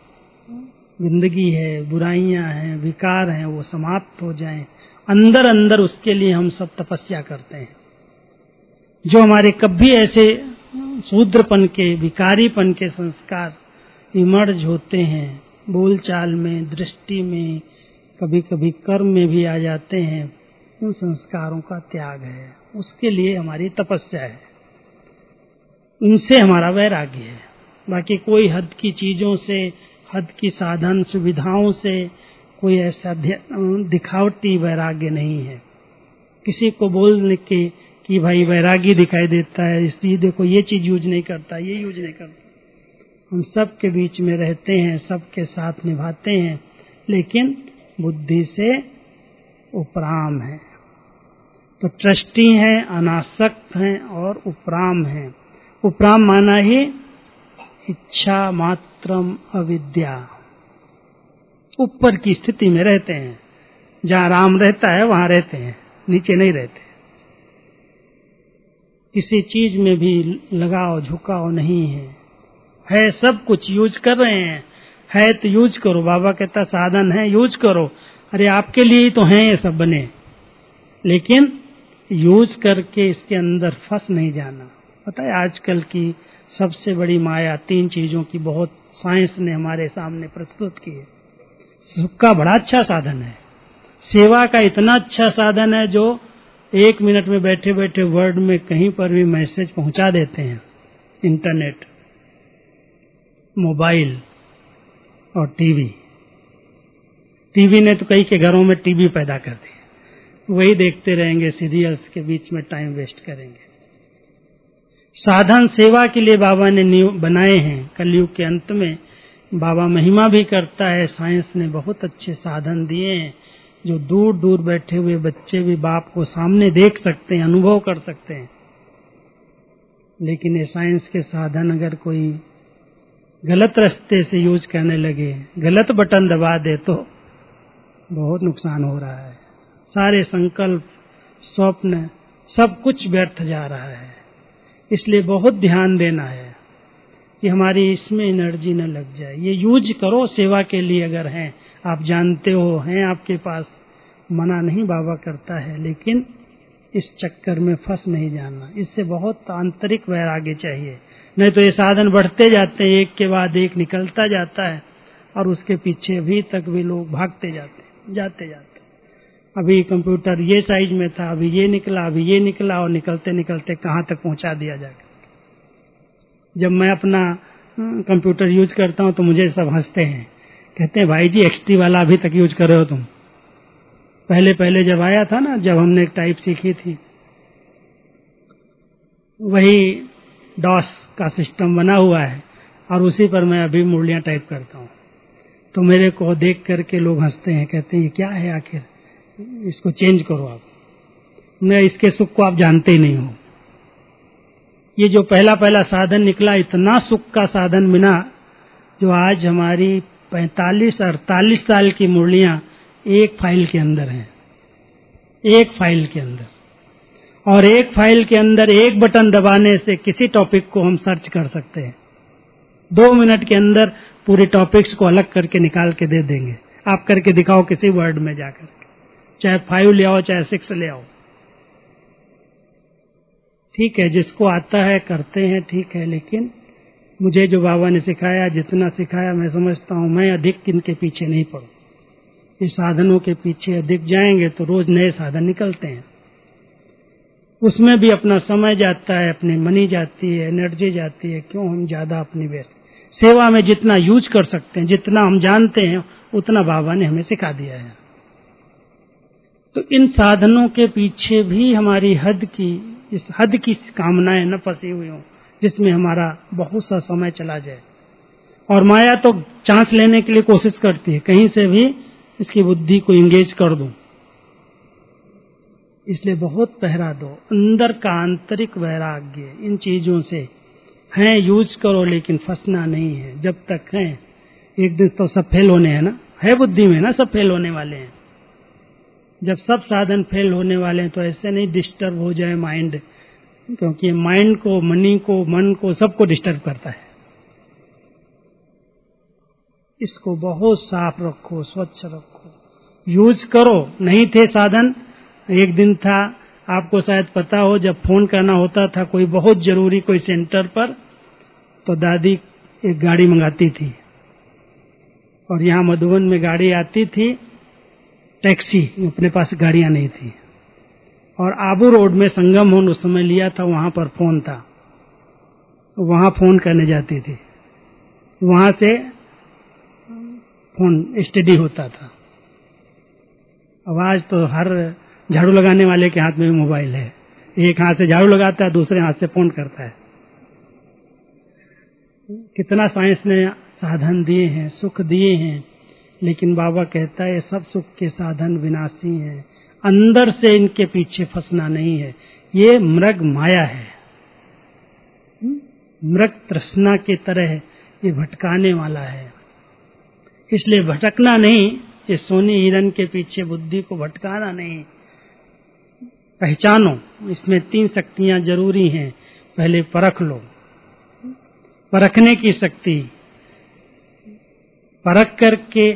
जिंदगी है, बुराइयां हैं, विकार हैं, वो समाप्त हो जाएं अंदर अंदर। उसके लिए हम सब तपस्या करते हैं। जो हमारे कभी ऐसे शूद्रपन के, विकारीपन के संस्कार इमर्ज होते हैं, बोलचाल में, दृष्टि में, कभी कभी कर्म में भी आ जाते हैं, उन संस्कारों का त्याग है। उसके लिए हमारी तपस्या है, उनसे हमारा वैराग्य है। बाकी कोई हद की चीजों से, हद की साधन सुविधाओं से कोई ऐसा दिखावटी वैराग्य नहीं है। किसी को बोलने के कि भाई वैरागी दिखाई देता है, इसलिए देखो ये चीज यूज नहीं करता, ये यूज नहीं करता। हम सब के बीच में रहते हैं, सबके साथ निभाते हैं, लेकिन बुद्धि से उपराम है। तो ट्रस्टी हैं, अनासक्त हैं और उपराम हैं। उपराम माना ही इच्छा मात्रम अविद्या, ऊपर की स्थिति में रहते हैं, जहां राम रहता है वहां रहते हैं, नीचे नहीं रहते। किसी चीज में भी लगाव झुकाव नहीं है, है सब कुछ यूज कर रहे हैं, है तो यूज करो। बाबा कहता साधन है यूज करो, अरे आपके लिए ही तो हैं ये सब बने, लेकिन यूज करके इसके अंदर फंस नहीं जाना। पता है आजकल की सबसे बड़ी माया तीन चीजों की बहुत साइंस ने हमारे सामने प्रस्तुत की है। सुख का बड़ा अच्छा साधन है, सेवा का इतना अच्छा साधन है जो एक मिनट में बैठे बैठे वर्ड में कहीं पर भी मैसेज पहुंचा देते हैं। इंटरनेट, मोबाइल और टीवी। टीवी ने तो कई के घरों में टीवी पैदा कर दी, वही देखते रहेंगे, सीरियल्स के बीच में टाइम वेस्ट करेंगे। साधन सेवा के लिए बाबा ने नियम बनाए हैं। कलयुग के अंत में बाबा महिमा भी करता है, साइंस ने बहुत अच्छे साधन दिए हैं जो दूर दूर बैठे हुए बच्चे भी बाप को सामने देख सकते हैं, अनुभव कर सकते हैं। लेकिन ये साइंस के साधन अगर कोई गलत रास्ते से यूज करने लगे, गलत बटन दबा दे तो बहुत नुकसान हो रहा है। सारे संकल्प, स्वप्न, सब कुछ व्यर्थ जा रहा है। इसलिए बहुत ध्यान देना है कि हमारी इसमें एनर्जी न लग जाए। ये यूज करो सेवा के लिए, अगर हैं आप जानते हो, हैं आपके पास, मना नहीं बाबा करता है, लेकिन इस चक्कर में फंस नहीं जाना। इससे बहुत आंतरिक वैराग्य चाहिए, नहीं तो ये साधन बढ़ते जाते हैं, एक के बाद एक निकलता जाता है और उसके पीछे अभी तक भी लोग भागते जाते जाते जाते अभी कंप्यूटर ये साइज में था, अभी ये निकला, अभी ये निकला, और निकलते निकलते कहाँ तक पहुंचा दिया जाकर। जब मैं अपना कंप्यूटर यूज करता हूं तो मुझे सब हंसते हैं, कहते हैं भाई जी एक्सटी वाला अभी तक यूज कर रहे हो तुम। पहले पहले जब आया था ना, जब हमने टाइप सीखी थी, वही डॉस का सिस्टम बना हुआ है और उसी पर मैं अभी मुरलियां टाइप करता हूँ। तो मेरे को देख करके लोग हंसते हैं, कहते हैं ये क्या है आखिर, इसको चेंज करो आप। मैं इसके सुख को आप जानते ही नहीं हो। ये जो पहला पहला साधन निकला, इतना सुख का साधन मिला, जो आज हमारी पैंतालीस अड़तालीस साल की मुरलियां एक फाइल के अंदर हैं, एक फाइल के अंदर। और एक फाइल के अंदर एक बटन दबाने से किसी टॉपिक को हम सर्च कर सकते हैं। दो मिनट के अंदर पूरे टॉपिक्स को अलग करके निकाल के दे देंगे। आप करके दिखाओ किसी वर्ड में जाकर, चाहे फाइव ले आओ चाहे सिक्स ले आओ। ठीक है, जिसको आता है करते हैं, ठीक है, लेकिन मुझे जो बाबा ने सिखाया, जितना सिखाया, मैं समझता हूं मैं अधिक इनके पीछे नहीं पड़ूं। इस साधनों के पीछे अधिक जाएंगे तो रोज नए साधन निकलते हैं, उसमें भी अपना समय जाता है, अपनी मनी जाती है, एनर्जी जाती है। क्यों हम ज्यादा अपनी व्यस्त सेवा में जितना यूज कर सकते हैं, जितना हम जानते हैं, उतना बाबा ने हमें सिखा दिया है। तो इन साधनों के पीछे भी हमारी हद की, इस हद की कामनाएं न फंसी हुई हों जिसमें हमारा बहुत सा समय चला जाए। और माया तो चांस लेने के लिए कोशिश करती है, कहीं से भी इसकी बुद्धि को एंगेज कर दूं। इसलिए बहुत पहरा दो, अंदर का आंतरिक वैराग्य इन चीजों से हैं, यूज करो, लेकिन फंसना नहीं है। जब तक हैं, एक दिन तो सब फेल होने हैं ना, है बुद्धि में ना, सब फेल होने वाले हैं। जब सब साधन फेल होने वाले हैं तो ऐसे नहीं डिस्टर्ब हो जाए माइंड, क्योंकि माइंड को, मनी को, मन को, सबको डिस्टर्ब करता है। इसको बहुत साफ रखो, स्वच्छ रखो, यूज करो। नहीं थे साधन, एक दिन था, आपको शायद पता हो, जब फोन करना होता था कोई बहुत जरूरी कोई सेंटर पर, तो दादी एक गाड़ी मंगाती थी। और यहाँ मधुबन में गाड़ी आती थी, टैक्सी, अपने पास गाड़ियां नहीं थी। और आबू रोड में संगम होन उस समय लिया था, वहां पर फोन था, वहां फोन करने जाती थी, वहां से फोन स्टडी होता था। अब आज तो हर झाड़ू लगाने वाले के हाथ में भी मोबाइल है, एक हाथ से झाड़ू लगाता है, दूसरे हाथ से फोन करता है। कितना साइंस ने साधन दिए हैं, सुख दिए हैं, लेकिन बाबा कहता है सब सुख के साधन विनाशी हैं, अंदर से इनके पीछे फंसना नहीं है। ये मृग माया है, मृग तृष्णा की तरह ये भटकाने वाला है। इसलिए भटकना नहीं, ये सोने हिरन के पीछे बुद्धि को भटकाना नहीं। पहचानो, इसमें तीन शक्तियां जरूरी हैं। पहले परख लो, परखने की शक्ति, परख करके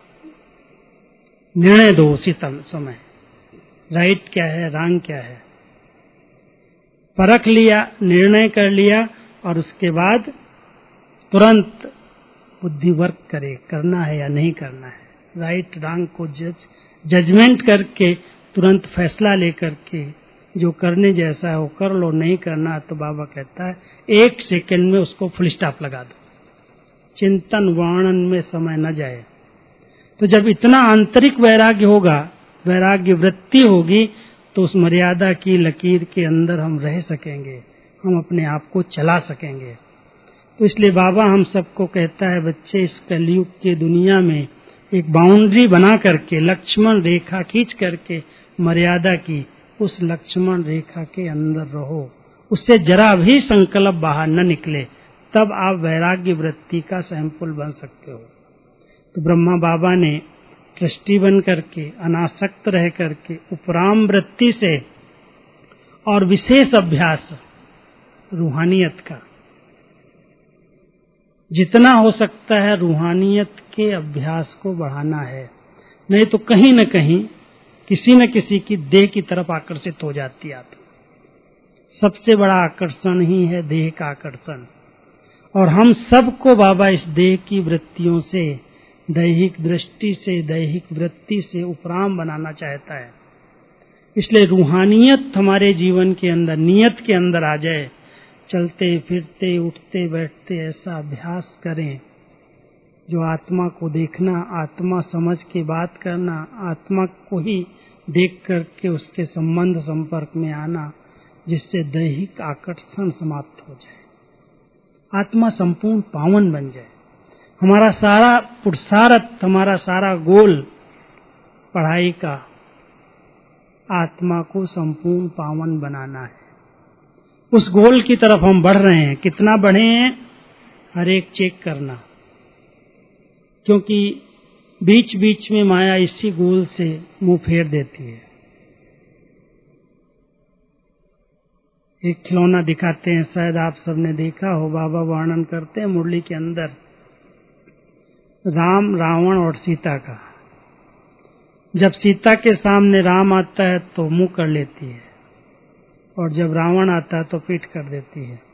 निर्णय दो उसी समय, राइट क्या है, रॉन्ग क्या है। परख लिया, निर्णय कर लिया, और उसके बाद तुरंत बुद्धि वर्क करे, करना है या नहीं करना है। राइट रॉन्ग को जज जजमेंट करके तुरंत फैसला लेकर के जो करने जैसा है वो कर लो, नहीं करना तो बाबा कहता है एक सेकंड में उसको फुल स्टॉप लगा दो, चिंतन वर्णन में समय न जाए। तो जब इतना आंतरिक वैराग्य होगा, वैराग्य वृत्ति होगी, तो उस मर्यादा की लकीर के अंदर हम रह सकेंगे, हम अपने आप को चला सकेंगे। तो इसलिए बाबा हम सबको कहता है, बच्चे इस कलयुग की दुनिया में एक बाउंड्री बना करके, लक्ष्मण रेखा खींच करके मर्यादा की, उस लक्ष्मण रेखा के अंदर रहो, उससे जरा भी संकल्प बाहर न निकले, तब आप वैराग्य वृत्ति का सैंपल बन सकते हो। तो ब्रह्मा बाबा ने ट्रस्टी बन करके, अनासक्त रह करके, उपराम वृत्ति से और विशेष अभ्यास रूहानियत का, जितना हो सकता है रूहानियत के अभ्यास को बढ़ाना है। नहीं तो कहीं न कहीं किसी न किसी की देह की तरफ आकर्षित हो जाती है। सबसे बड़ा आकर्षण ही है देह का आकर्षण, और हम सबको बाबा इस देह की वृत्तियों से, दैहिक दृष्टि से, दैहिक वृत्ति से उपराम बनाना चाहता है। इसलिए रूहानियत हमारे जीवन के अंदर, नियत के अंदर आ जाए। चलते फिरते उठते बैठते ऐसा अभ्यास करें जो आत्मा को देखना, आत्मा समझ के बात करना, आत्मा को ही देख करके उसके संबंध संपर्क में आना, जिससे दैहिक आकर्षण समाप्त हो जाए, आत्मा संपूर्ण पावन बन जाए। हमारा सारा पुरुषार्थ, हमारा सारा गोल पढ़ाई का आत्मा को संपूर्ण पावन बनाना है। उस गोल की तरफ हम बढ़ रहे हैं। कितना बढ़े हैं, हर एक चेक करना, क्योंकि बीच बीच में माया इसी गोल से मुंह फेर देती है। एक खिलौना दिखाते हैं, शायद आप सबने देखा हो, बाबा वर्णन करते हैं मुरली के अंदर, राम, रावण और सीता का। जब सीता के सामने राम आता है तो मुंह कर लेती है, और जब रावण आता है तो पीठ कर देती है।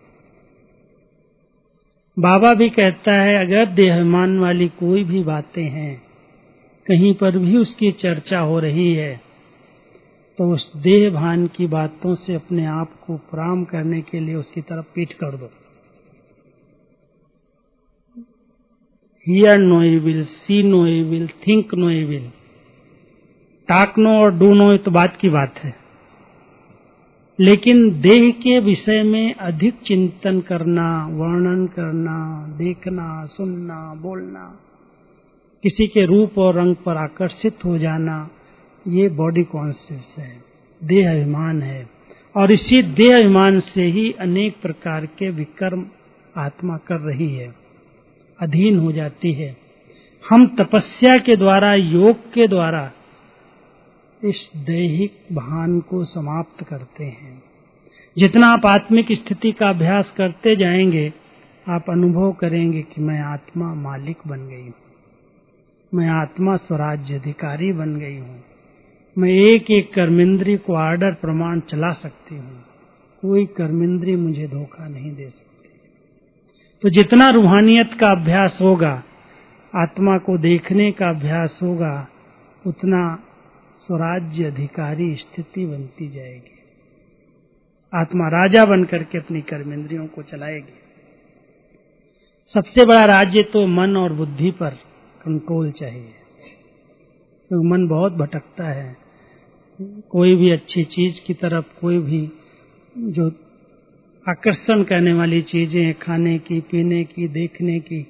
बाबा भी कहता है, अगर देहाभिमान वाली कोई भी बातें हैं, कहीं पर भी उसकी चर्चा हो रही है, तो उस देह भान की बातों से अपने आप को उपराम करने के लिए उसकी तरफ पीठ कर दो। Hear no evil, see no evil, think no evil, talk no और डू नो, तो बात की बात है। लेकिन देह के विषय में अधिक चिंतन करना, वर्णन करना, देखना, सुनना, बोलना, किसी के रूप और रंग पर आकर्षित हो जाना, ये बॉडी कॉन्शियस है, देह अभिमान है। और इसी देह अभिमान से ही अनेक प्रकार के विकर्म आत्मा कर रही है, अधीन हो जाती है। हम तपस्या के द्वारा, योग के द्वारा इस दैहिक भान को समाप्त करते हैं। जितना आप आत्मिक स्थिति का अभ्यास करते जाएंगे, आप अनुभव करेंगे कि मैं आत्मा मालिक बन गई हूँ, मैं आत्मा स्वराज्य अधिकारी बन गई हूँ, मैं एक एक कर्मेंद्रिय को आर्डर प्रमाण चला सकती हूँ, कोई कर्मेंद्रिय मुझे धोखा नहीं दे सकती। तो जितना रूहानियत का अभ्यास होगा, आत्मा को देखने का अभ्यास होगा, उतना स्वराज्य अधिकारी स्थिति बनती जाएगी। आत्मा राजा बनकर के अपनी कर्मेंद्रियों को चलाएगी। सबसे बड़ा राज्य तो मन और बुद्धि पर कंट्रोल चाहिए, क्योंकि मन बहुत भटकता है। कोई भी अच्छी चीज की तरफ, कोई भी जो आकर्षण करने वाली चीजें, खाने की, पीने की, देखने की,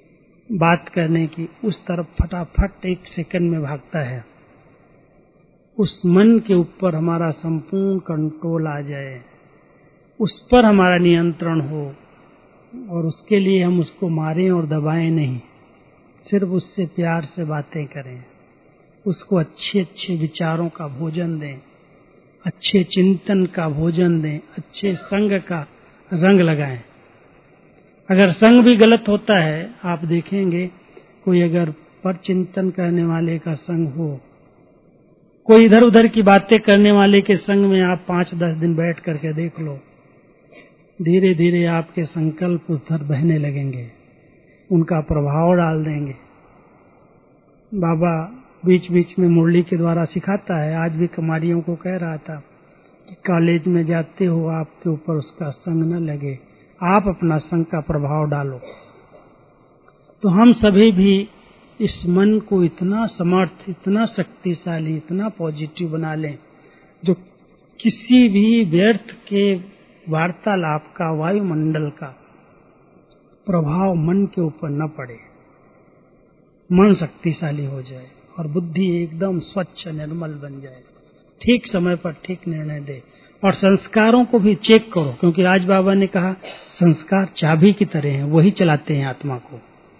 बात करने की, उस तरफ फटाफट एक सेकंड में भागता है। उस मन के ऊपर हमारा संपूर्ण कंट्रोल आ जाए, उस पर हमारा नियंत्रण हो, और उसके लिए हम उसको मारें और दबाएं नहीं, सिर्फ उससे प्यार से बातें करें, उसको अच्छे अच्छे विचारों का भोजन दें, अच्छे चिंतन का भोजन दें, अच्छे संग का रंग लगाएं। अगर संग भी गलत होता है, आप देखेंगे कोई अगर पर चिंतन करने वाले का संग हो, कोई इधर उधर की बातें करने वाले के संग में आप पांच दस दिन बैठ करके देख लो, धीरे धीरे आपके संकल्प उधर बहने लगेंगे, उनका प्रभाव डाल देंगे। बाबा बीच बीच में मुरली के द्वारा सिखाता है, आज भी कमारियों को कह रहा था कि कॉलेज में जाते हो आपके ऊपर उसका संग न लगे, आप अपना संग का प्रभाव डालो। तो हम सभी भी इस मन को इतना समर्थ, इतना शक्तिशाली, इतना पॉजिटिव बना लें जो किसी भी व्यर्थ के वार्तालाप का, वायुमंडल का प्रभाव मन के ऊपर न पड़े, मन शक्तिशाली हो जाए और बुद्धि एकदम स्वच्छ निर्मल बन जाए, ठीक समय पर ठीक निर्णय दे। और संस्कारों को भी चेक करो, क्योंकि आज बाबा ने कहा संस्कार चाबी की तरह हैं, वही चलाते हैं आत्मा को।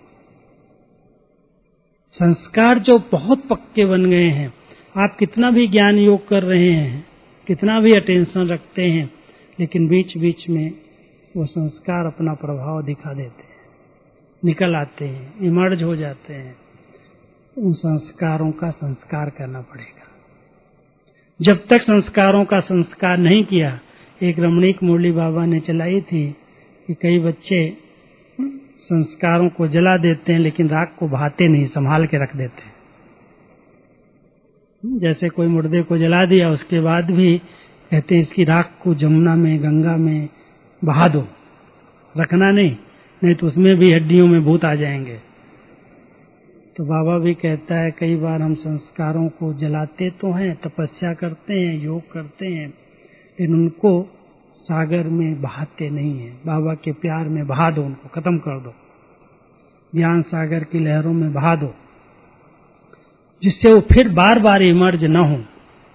संस्कार जो बहुत पक्के बन गए हैं, आप कितना भी ज्ञान योग कर रहे हैं, कितना भी अटेंशन रखते हैं, लेकिन बीच बीच में वो संस्कार अपना प्रभाव दिखा देते हैं, निकल आते हैं, इमर्ज हो जाते हैं। उन संस्कारों का संस्कार करना पड़ेगा। जब तक संस्कारों का संस्कार नहीं किया, एक रमणीक मुरली बाबा ने चलाई थी कि कई बच्चे संस्कारों को जला देते हैं लेकिन राख को बहाते नहीं, संभाल के रख देते हैं। जैसे कोई मुर्दे को जला दिया, उसके बाद भी कहते हैं इसकी राख को जमुना में, गंगा में बहा दो, रखना नहीं, नहीं तो उसमें भी हड्डियों में भूत आ जाएंगे। तो बाबा भी कहता है कई बार हम संस्कारों को जलाते तो हैं, तपस्या करते हैं, योग करते हैं, लेकिन उनको सागर में बहाते नहीं है। बाबा के प्यार में बहा दो, उनको खत्म कर दो, ज्ञान सागर की लहरों में बहा दो, जिससे वो फिर बार बार इमर्ज न हो।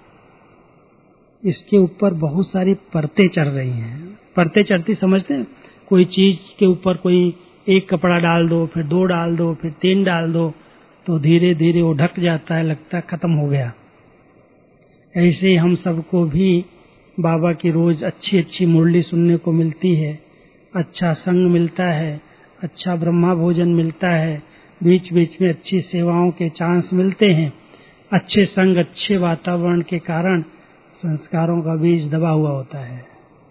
इसके ऊपर बहुत सारी परतें चढ़ रही हैं। परतें चढ़ती समझते हैं, कोई चीज के ऊपर कोई एक कपड़ा डाल दो, फिर दो डाल दो, फिर तीन डाल दो, तो धीरे धीरे वो ढक जाता है, लगता है खत्म हो गया। ऐसे हम सबको भी बाबा की रोज अच्छी अच्छी मुरली सुनने को मिलती है, अच्छा संग मिलता है, अच्छा ब्रह्मा भोजन मिलता है, बीच बीच में अच्छी सेवाओं के चांस मिलते हैं। अच्छे संग, अच्छे वातावरण के कारण संस्कारों का बीज दबा हुआ होता है।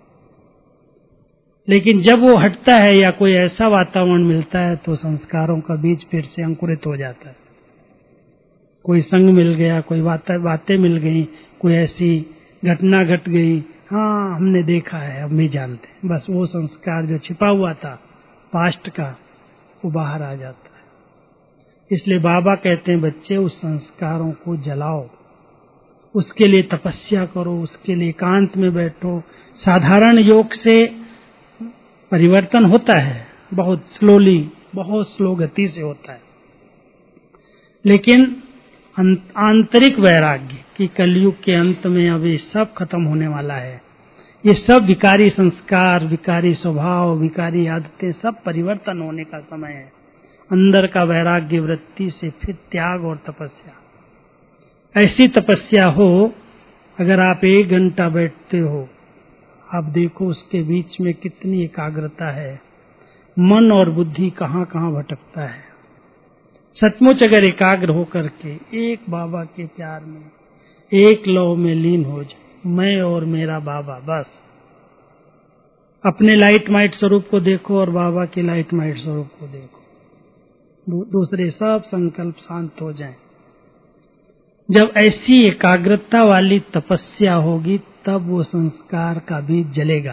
लेकिन जब वो हटता है या कोई ऐसा वातावरण मिलता है तो संस्कारों का बीज फिर से अंकुरित हो जाता है। कोई संग मिल गया, कोई बातें मिल गई, कोई ऐसी घटना घट गई, हाँ हमने देखा है, अब नहीं जानते, बस वो संस्कार जो छिपा हुआ था पास्ट का, वो बाहर आ जाता है। इसलिए बाबा कहते हैं बच्चे उस संस्कारों को जलाओ, उसके लिए तपस्या करो, उसके लिए एकांत में बैठो। साधारण योग से परिवर्तन होता है, बहुत स्लोली, बहुत स्लो गति से होता है, लेकिन आंतरिक वैराग्य कि कलयुग के अंत में अब ये सब खत्म होने वाला है, ये सब विकारी संस्कार, विकारी स्वभाव, विकारी आदतें सब परिवर्तन होने का समय है। अंदर का वैराग्य वृत्ति से फिर त्याग और तपस्या, ऐसी तपस्या हो, अगर आप एक घंटा बैठते हो, आप देखो उसके बीच में कितनी एकाग्रता है, मन और बुद्धि कहाँ कहाँ भटकता है। सचमुच अगर एकाग्र होकर के एक बाबा के प्यार में, एक लौ में लीन हो जाए, मैं और मेरा बाबा, बस अपने लाइट माइट स्वरूप को देखो और बाबा के लाइट माइट स्वरूप को देखो, दूसरे सब संकल्प शांत हो जाएं। जब ऐसी एकाग्रता वाली तपस्या होगी तब वो संस्कार का बीज जलेगा,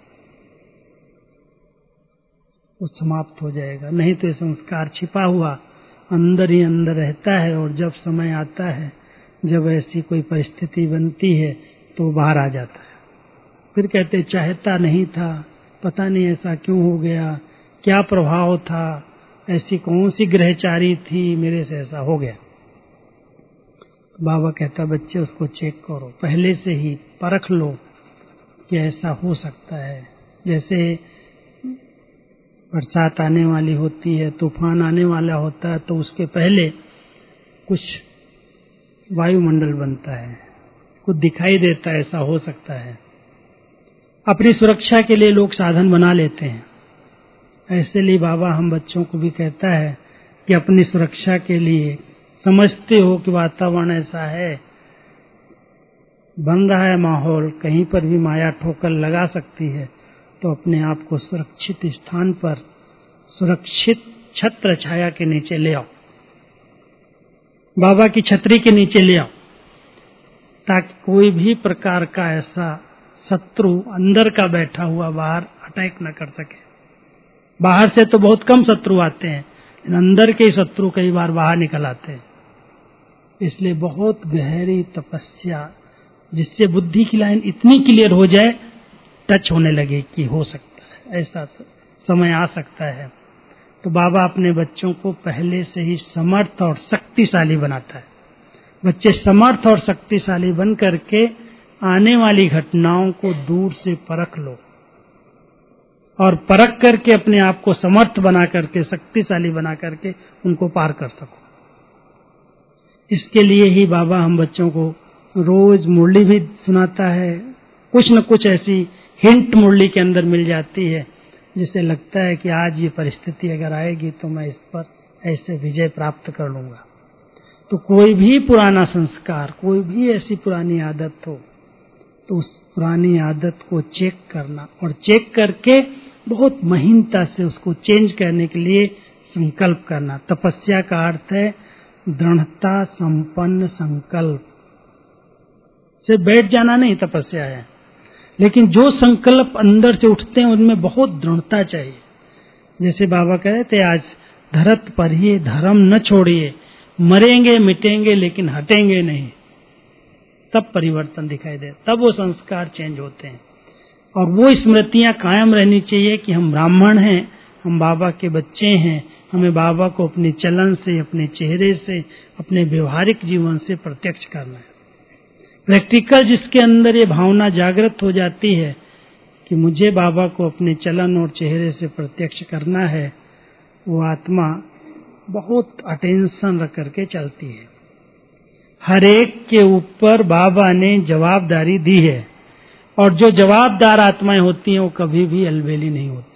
वो समाप्त हो जाएगा। नहीं तो ये संस्कार छिपा हुआ अंदर ही अंदर रहता है, और जब समय आता है, जब ऐसी कोई परिस्थिति बनती है तो बाहर आ जाता है। फिर कहते चाहता नहीं था, पता नहीं ऐसा क्यों हो गया, क्या प्रभाव था, ऐसी कौन सी ग्रहचारी थी, मेरे से ऐसा हो गया। बाबा कहता बच्चे उसको चेक करो, पहले से ही परख लो कि ऐसा हो सकता है। जैसे बरसात आने वाली होती है, तूफान आने वाला होता है, तो उसके पहले कुछ वायुमंडल बनता है, कुछ दिखाई देता है, ऐसा हो सकता है। अपनी सुरक्षा के लिए लोग साधन बना लेते हैं। ऐसे लिए बाबा हम बच्चों को भी कहता है कि अपनी सुरक्षा के लिए समझते हो कि वातावरण ऐसा है, बन रहा है माहौल, कहीं पर भी माया ठोकर लगा सकती है, तो अपने आप को सुरक्षित स्थान पर, सुरक्षित छत्र छाया के नीचे ले आओ, बाबा की छतरी के नीचे ले आओ, ताकि कोई भी प्रकार का ऐसा शत्रु अंदर का बैठा हुआ बाहर अटैक न कर सके। बाहर से तो बहुत कम शत्रु आते हैं, लेकिन अंदर के शत्रु कई बार बाहर निकल आते हैं। इसलिए बहुत गहरी तपस्या, जिससे बुद्धि की लाइन इतनी क्लियर हो जाए, टच होने लगे कि हो सकता है, ऐसा समय आ सकता है। तो बाबा अपने बच्चों को पहले से ही समर्थ और शक्तिशाली बनाता है। बच्चे समर्थ और शक्तिशाली बन करके आने वाली घटनाओं को दूर से परख लो, और परख करके अपने आप को समर्थ बना करके, शक्तिशाली बना करके उनको पार कर सको। इसके लिए ही बाबा हम बच्चों को रोज मुरली भी सुनाता है। कुछ न कुछ ऐसी हिंट मुरली के अंदर मिल जाती है, जिससे लगता है कि आज ये परिस्थिति अगर आएगी तो मैं इस पर ऐसे विजय प्राप्त कर लूंगा। तो कोई भी पुराना संस्कार, कोई भी ऐसी पुरानी आदत हो, तो उस पुरानी आदत को चेक करना, और चेक करके बहुत महीनता से उसको चेंज करने के लिए संकल्प करना। तपस्या का अर्थ है दृढ़ता संपन्न संकल्प से बैठ जाना नहीं तपस्या है, लेकिन जो संकल्प अंदर से उठते हैं उनमें बहुत दृढ़ता चाहिए। जैसे बाबा कह रहे थे, आज धरत पर ही धर्म न छोड़िए, मरेंगे मिटेंगे लेकिन हटेंगे नहीं, तब परिवर्तन दिखाई दे, तब वो संस्कार चेंज होते हैं। और वो स्मृतियां कायम रहनी चाहिए कि हम ब्राह्मण हैं, हम बाबा के बच्चे हैं, हमें बाबा को अपने चलन से, अपने चेहरे से, अपने व्यवहारिक जीवन से प्रत्यक्ष करना है। प्रैक्टिकल जिसके अंदर ये भावना जागृत हो जाती है कि मुझे बाबा को अपने चलन और चेहरे से प्रत्यक्ष करना है, वो आत्मा बहुत अटेंशन रख करके चलती है। हर एक के ऊपर बाबा ने जवाबदारी दी है, और जो जवाबदार आत्माएं होती हैं वो कभी भी अलबेली नहीं होती।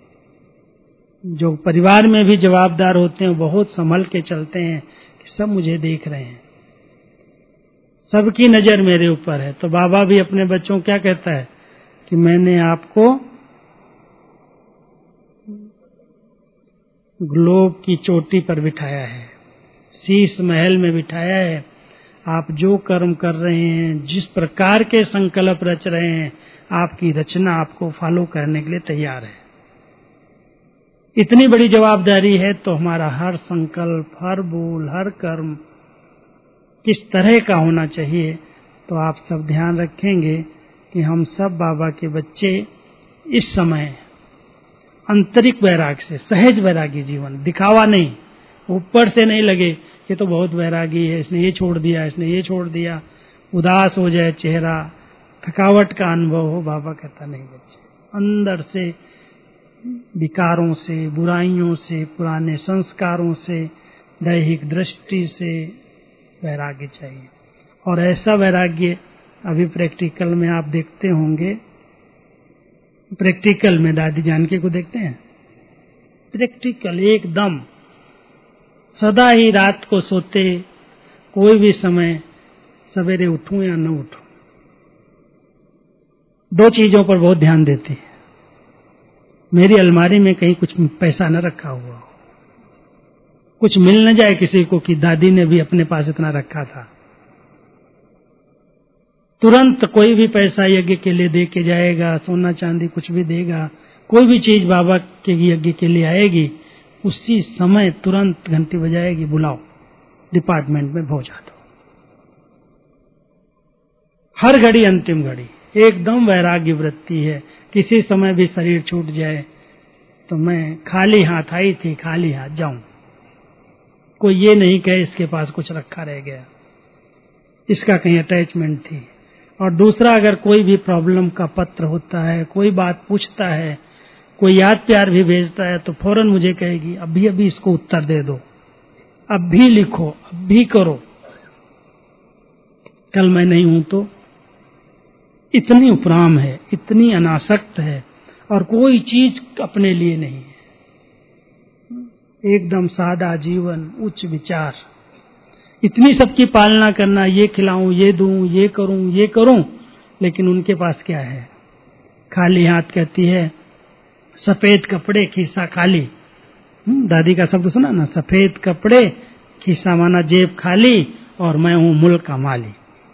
जो परिवार में भी जवाबदार होते हैं बहुत संभल के चलते हैं कि सब मुझे देख रहे हैं, सबकी नजर मेरे ऊपर है। तो बाबा भी अपने बच्चों को क्या कहता है कि मैंने आपको ग्लोब की चोटी पर बिठाया है, शीश महल में बिठाया है। आप जो कर्म कर रहे हैं, जिस प्रकार के संकल्प रच रहे हैं, आपकी रचना आपको फॉलो करने के लिए तैयार है। इतनी बड़ी जवाबदारी है, तो हमारा हर संकल्प, हर बोल, हर कर्म किस तरह का होना चाहिए। तो आप सब ध्यान रखेंगे कि हम सब बाबा के बच्चे इस समय आंतरिक वैराग्य से, सहज वैरागी जीवन, दिखावा नहीं, ऊपर से नहीं लगे कि तो बहुत वैरागी है, इसने ये छोड़ दिया, इसने ये छोड़ दिया, उदास हो जाए चेहरा, थकावट का अनुभव हो। बाबा कहता नहीं बच्चे, अंदर से विकारों से, बुराइयों से, पुराने संस्कारों से, दैहिक दृष्टि से वैराग्य चाहिए। और ऐसा वैराग्य अभी प्रैक्टिकल में आप देखते होंगे, प्रैक्टिकल में दादी जानकी को देखते हैं, प्रैक्टिकल एकदम सदा ही रात को सोते, कोई भी समय सवेरे उठूं या न उठूं, दो चीजों पर बहुत ध्यान देती है। मेरी अलमारी में कहीं कुछ पैसा न रखा हुआ हो, कुछ मिल न जाए किसी को कि दादी ने भी अपने पास इतना रखा था। तुरंत कोई भी पैसा यज्ञ के लिए दे के जाएगा, सोना चांदी कुछ भी देगा, कोई भी चीज बाबा के यज्ञ के लिए आएगी, उसी समय तुरंत घंटी बजाएगी, बुलाओ, डिपार्टमेंट में पहुंचा दो। हर घड़ी अंतिम घड़ी, एकदम वैराग्य वृत्ति है। किसी समय भी शरीर छूट जाए तो मैं खाली हाथ आई थी, खाली हाथ जाऊं, कोई ये नहीं कहे इसके पास कुछ रखा रह गया। इसका कहीं अटैचमेंट थी। और दूसरा, अगर कोई भी प्रॉब्लम का पत्र होता है, कोई बात पूछता है, कोई याद प्यार भी भेजता है, तो फौरन मुझे कहेगी अभी अभी इसको उत्तर दे दो, अब भी लिखो, अब भी करो, कल मैं नहीं हूं तो। इतनी उपराम है, इतनी अनासक्त है, और कोई चीज अपने लिए नहीं है। एकदम सादा जीवन, उच्च विचार, इतनी सबकी पालना करना, ये खिलाऊं, ये दूं, ये करूं, ये करूं, लेकिन उनके पास क्या है? खाली हाथ। कहती है सफेद कपड़े खीसा खाली। दादी का शब्द सुना ना, सफेद कपड़े खीसा माना जेब खाली, और मैं हूं मुल्क का मालिक,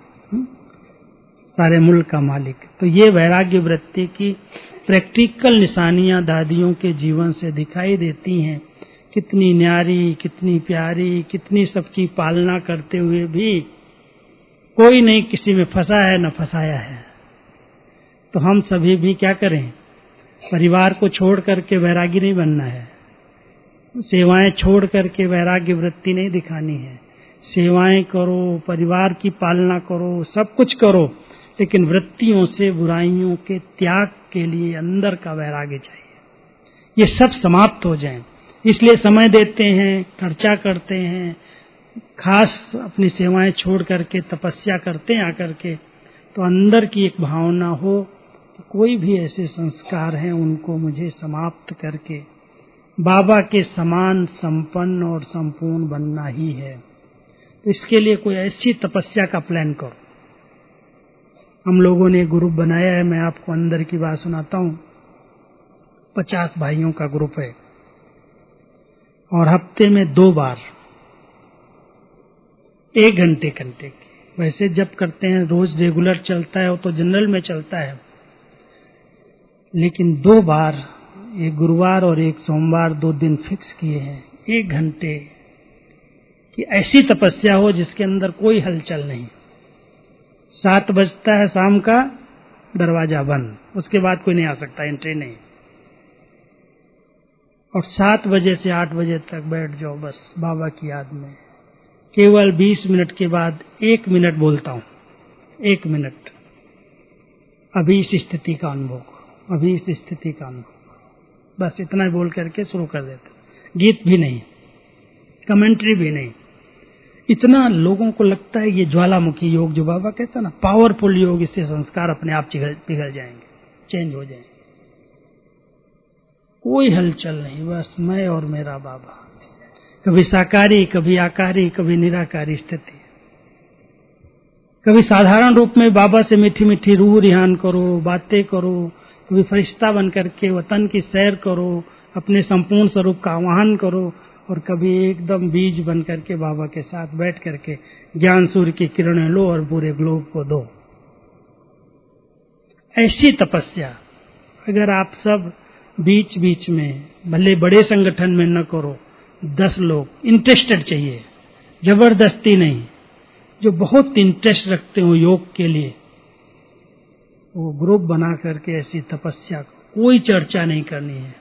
सारे मुल्क का मालिक। तो ये वैराग्य वृत्ति की प्रैक्टिकल निशानियां दादियों के जीवन से दिखाई देती हैं। कितनी न्यारी, कितनी प्यारी, कितनी सबकी पालना करते हुए भी कोई नहीं किसी में फंसा है न फंसाया है। तो हम सभी भी क्या करें? परिवार को छोड़ करके वैरागी नहीं बनना है, सेवाएं छोड़ करके वैराग्य वृत्ति नहीं दिखानी है। सेवाएं करो, परिवार की पालना करो, सब कुछ करो, लेकिन वृत्तियों से, बुराइयों के त्याग के लिए अंदर का वैराग्य चाहिए। ये सब समाप्त हो जाएं, इसलिए समय देते हैं, खर्चा करते हैं, खास अपनी सेवाएं छोड़ करके तपस्या करते हैं आकर के। तो अंदर की एक भावना हो कि कोई भी ऐसे संस्कार हैं उनको मुझे समाप्त करके बाबा के समान संपन्न और संपूर्ण बनना ही है। तो इसके लिए कोई ऐसी तपस्या का प्लान करो। हम लोगों ने ग्रुप बनाया है, मैं आपको अंदर की बात सुनाता हूँ। पचास भाइयों का ग्रुप है, और हफ्ते में दो बार एक घंटे घंटे की, वैसे जब करते हैं रोज रेगुलर चलता है, वो तो जनरल में चलता है, लेकिन दो बार, एक गुरुवार और एक सोमवार, दो दिन फिक्स किए हैं। एक घंटे की ऐसी तपस्या हो जिसके अंदर कोई हलचल नहीं। सात बजता है शाम का, दरवाजा बंद, उसके बाद कोई नहीं आ सकता, एंट्री नहीं। और सात बजे से आठ बजे तक बैठ जाओ बस बाबा की याद में। केवल बीस मिनट के बाद एक मिनट बोलता हूं, एक मिनट, अभी इस स्थिति का अनुभव करो, अभी इस स्थिति का अनुभव करो, बस इतना बोल करके शुरू कर देते। गीत भी नहीं, कमेंट्री भी नहीं। इतना लोगों को लगता है ये ज्वालामुखी योग जो बाबा कहता है ना, पावरफुल योग, इससे संस्कार अपने आप पिघल जाएंगे, चेंज हो जाएंगे। कोई हलचल नहीं, बस मैं और मेरा बाबा। कभी साकारी, कभी आकारी, कभी निराकारी स्थिति। कभी साधारण रूप में बाबा से मीठी मीठी रूह रिहान करो, बातें करो, कभी फरिश्ता बन करके वतन की सैर करो, अपने संपूर्ण स्वरूप का आह्वान करो, और कभी एकदम बीज बन करके बाबा के साथ बैठ करके ज्ञान सूर्य की किरणें लो और पूरे ग्लोब को दो। ऐसी तपस्या अगर आप सब बीच बीच में, भले बड़े संगठन में न करो, दस लोग इंटरेस्टेड चाहिए, जबरदस्ती नहीं, जो बहुत इंटरेस्ट रखते हो योग के लिए, वो ग्रुप बना करके ऐसी तपस्या, कोई चर्चा नहीं करनी है।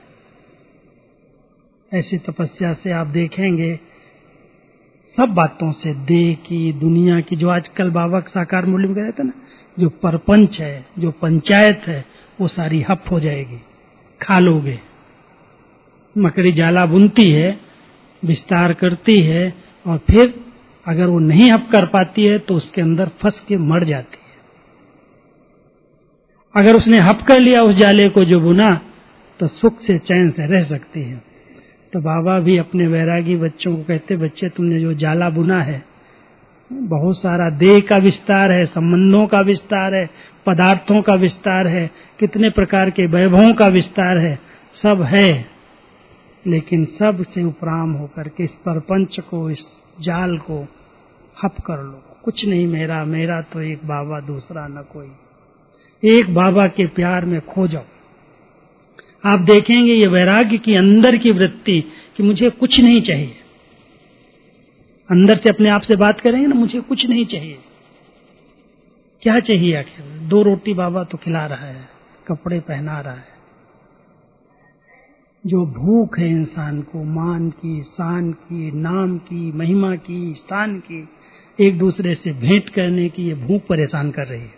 ऐसी तपस्या से आप देखेंगे सब बातों से, देह की, दुनिया की, जो आजकल बाबा साकार मूल्य में कहते हैं ना, जो परपंच है, जो पंचायत है, वो सारी हप हो जाएगी, खा लोगे। मकड़ी जाला बुनती है, विस्तार करती है, और फिर अगर वो नहीं हप कर पाती है तो उसके अंदर फंस के मर जाती है। अगर उसने हप कर लिया उस जाले को जो बुना, तो सुख से चैन से रह सकती है। तो बाबा भी अपने वैरागी बच्चों को कहते, बच्चे तुमने जो जाला बुना है, बहुत सारा देह का विस्तार है, संबंधों का विस्तार है, पदार्थों का विस्तार है, कितने प्रकार के वैभवों का विस्तार है, सब है, लेकिन सब से उपराम होकर के इस परपंच को, इस जाल को हप कर लो। कुछ नहीं मेरा, मेरा तो एक बाबा, दूसरा न कोई। एक बाबा के प्यार में खो जाओ। आप देखेंगे ये वैराग्य की अंदर की वृत्ति कि मुझे कुछ नहीं चाहिए। अंदर से अपने आप से बात करेंगे ना, मुझे कुछ नहीं चाहिए। क्या चाहिए आखिर? दो रोटी बाबा तो खिला रहा है, कपड़े पहना रहा है। जो भूख है इंसान को मान की, शान की, नाम की, महिमा की, स्थान की, एक दूसरे से भेंट करने की ये भूख परेशान कर रही है।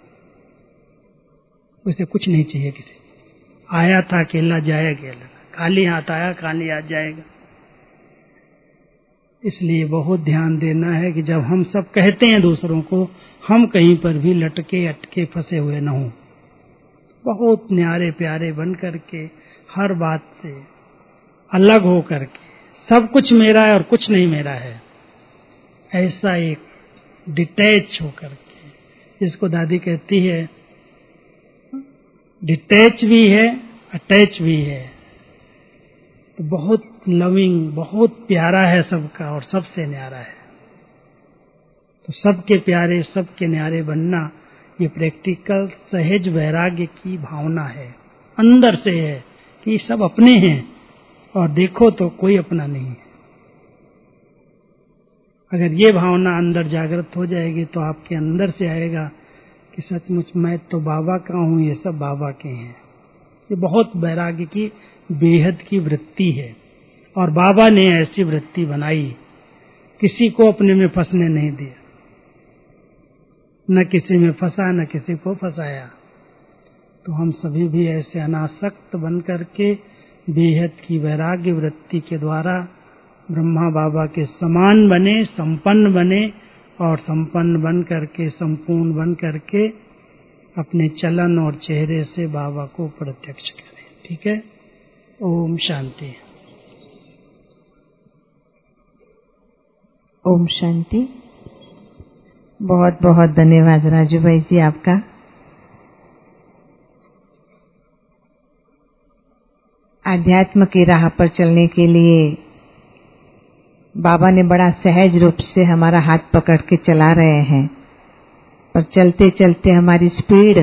उसे कुछ नहीं चाहिए किसी, आया था अकेला जाया अकेला, खाली हाथ आया खाली हाथ जाएगा। इसलिए बहुत ध्यान देना है कि जब हम सब कहते हैं दूसरों को, हम कहीं पर भी लटके अटके फंसे हुए न हों। बहुत न्यारे प्यारे बन करके, हर बात से अलग हो करके, सब कुछ मेरा है और कुछ नहीं मेरा है, ऐसा एक डिटैच हो करके, जिसको दादी कहती है डिटैच भी है अटैच भी है। तो बहुत लविंग, बहुत प्यारा है सबका और सबसे न्यारा है। तो सबके प्यारे सबके न्यारे बनना ये प्रैक्टिकल सहज वैराग्य की भावना है, अंदर से है कि सब अपने हैं और देखो तो कोई अपना नहीं है। अगर ये भावना अंदर जागृत हो जाएगी तो आपके अंदर से आएगा कि सचमुच मैं तो बाबा का हूं, ये सब बाबा के हैं। ये बहुत वैराग्य की बेहद की वृत्ति है और बाबा ने ऐसी वृत्ति बनाई, किसी को अपने में फंसने नहीं दिया, न किसी में फंसा न किसी को फंसाया। तो हम सभी भी ऐसे अनासक्त बन करके बेहद की वैराग्य वृत्ति के द्वारा ब्रह्मा बाबा के समान बने, संपन्न बने और संपन्न बन करके संपूर्ण बन करके अपने चलन और चेहरे से बाबा को प्रत्यक्ष करें। ठीक है, ओम शांति। ओम शांति। बहुत बहुत धन्यवाद राजू भाई जी आपका। आध्यात्म की राह पर चलने के लिए बाबा ने बड़ा सहज रूप से हमारा हाथ पकड़ के चला रहे हैं, पर चलते चलते हमारी स्पीड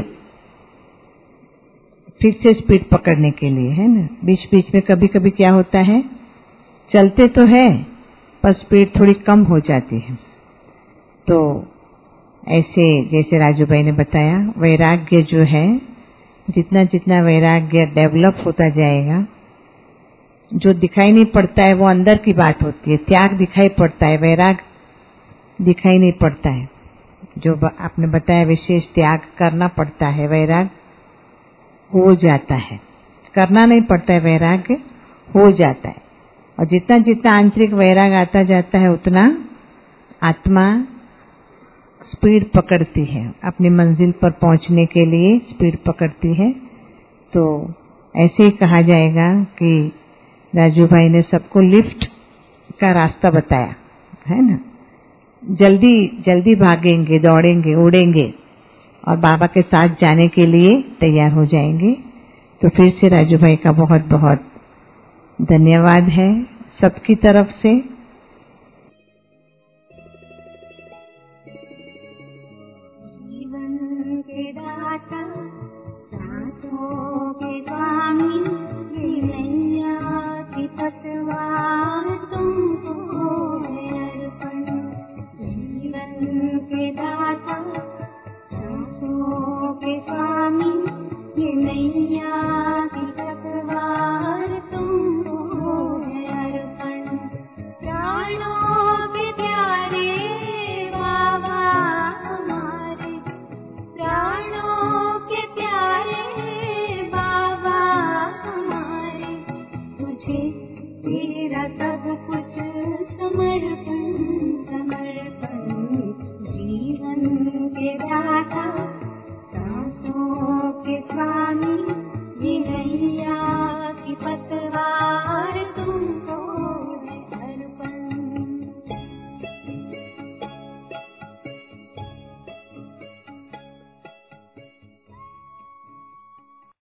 फिर से स्पीड पकड़ने के लिए है ना, बीच बीच में कभी कभी क्या होता है, चलते तो है पर स्पीड थोड़ी कम हो जाती है। तो ऐसे जैसे राजू भाई ने बताया, वैराग्य जो है, जितना जितना वैराग्य डेवलप होता जाएगा, जो दिखाई नहीं पड़ता है वो अंदर की बात होती है। त्याग दिखाई पड़ता है, वैराग दिखाई नहीं पड़ता है। जो आपने बताया विशेष त्याग करना पड़ता है, वैराग हो जाता है। करना नहीं पड़ता है, वैराग हो जाता है। और जितना जितना आंतरिक वैराग आता जाता है उतना आत्मा स्पीड पकड़ती है, अपनी मंजिल पर पहुंचने के लिए स्पीड पकड़ती है। तो ऐसे ही कहा जाएगा कि राजू भाई ने सबको लिफ्ट का रास्ता बताया है ना, जल्दी जल्दी भागेंगे, दौड़ेंगे, उड़ेंगे और बाबा के साथ जाने के लिए तैयार हो जाएंगे। तो फिर से राजू भाई का बहुत बहुत धन्यवाद है सबकी तरफ से। जीवन के दाता, सांसों के स्वामी, ये नैया की पतवार तुमको है अर्पण। जीवन के दाता, सांसों के स्वामी, ये नैया की पतवार तुमको है अर्पण। प्राणों के प्यारे बाबा हमारे, प्राणों के प्यारे बाबा हमारे, तुझे तेरा सब कुछ समर्पण समर्पण। जीवन के दाता, सांसों के स्वामी, ये है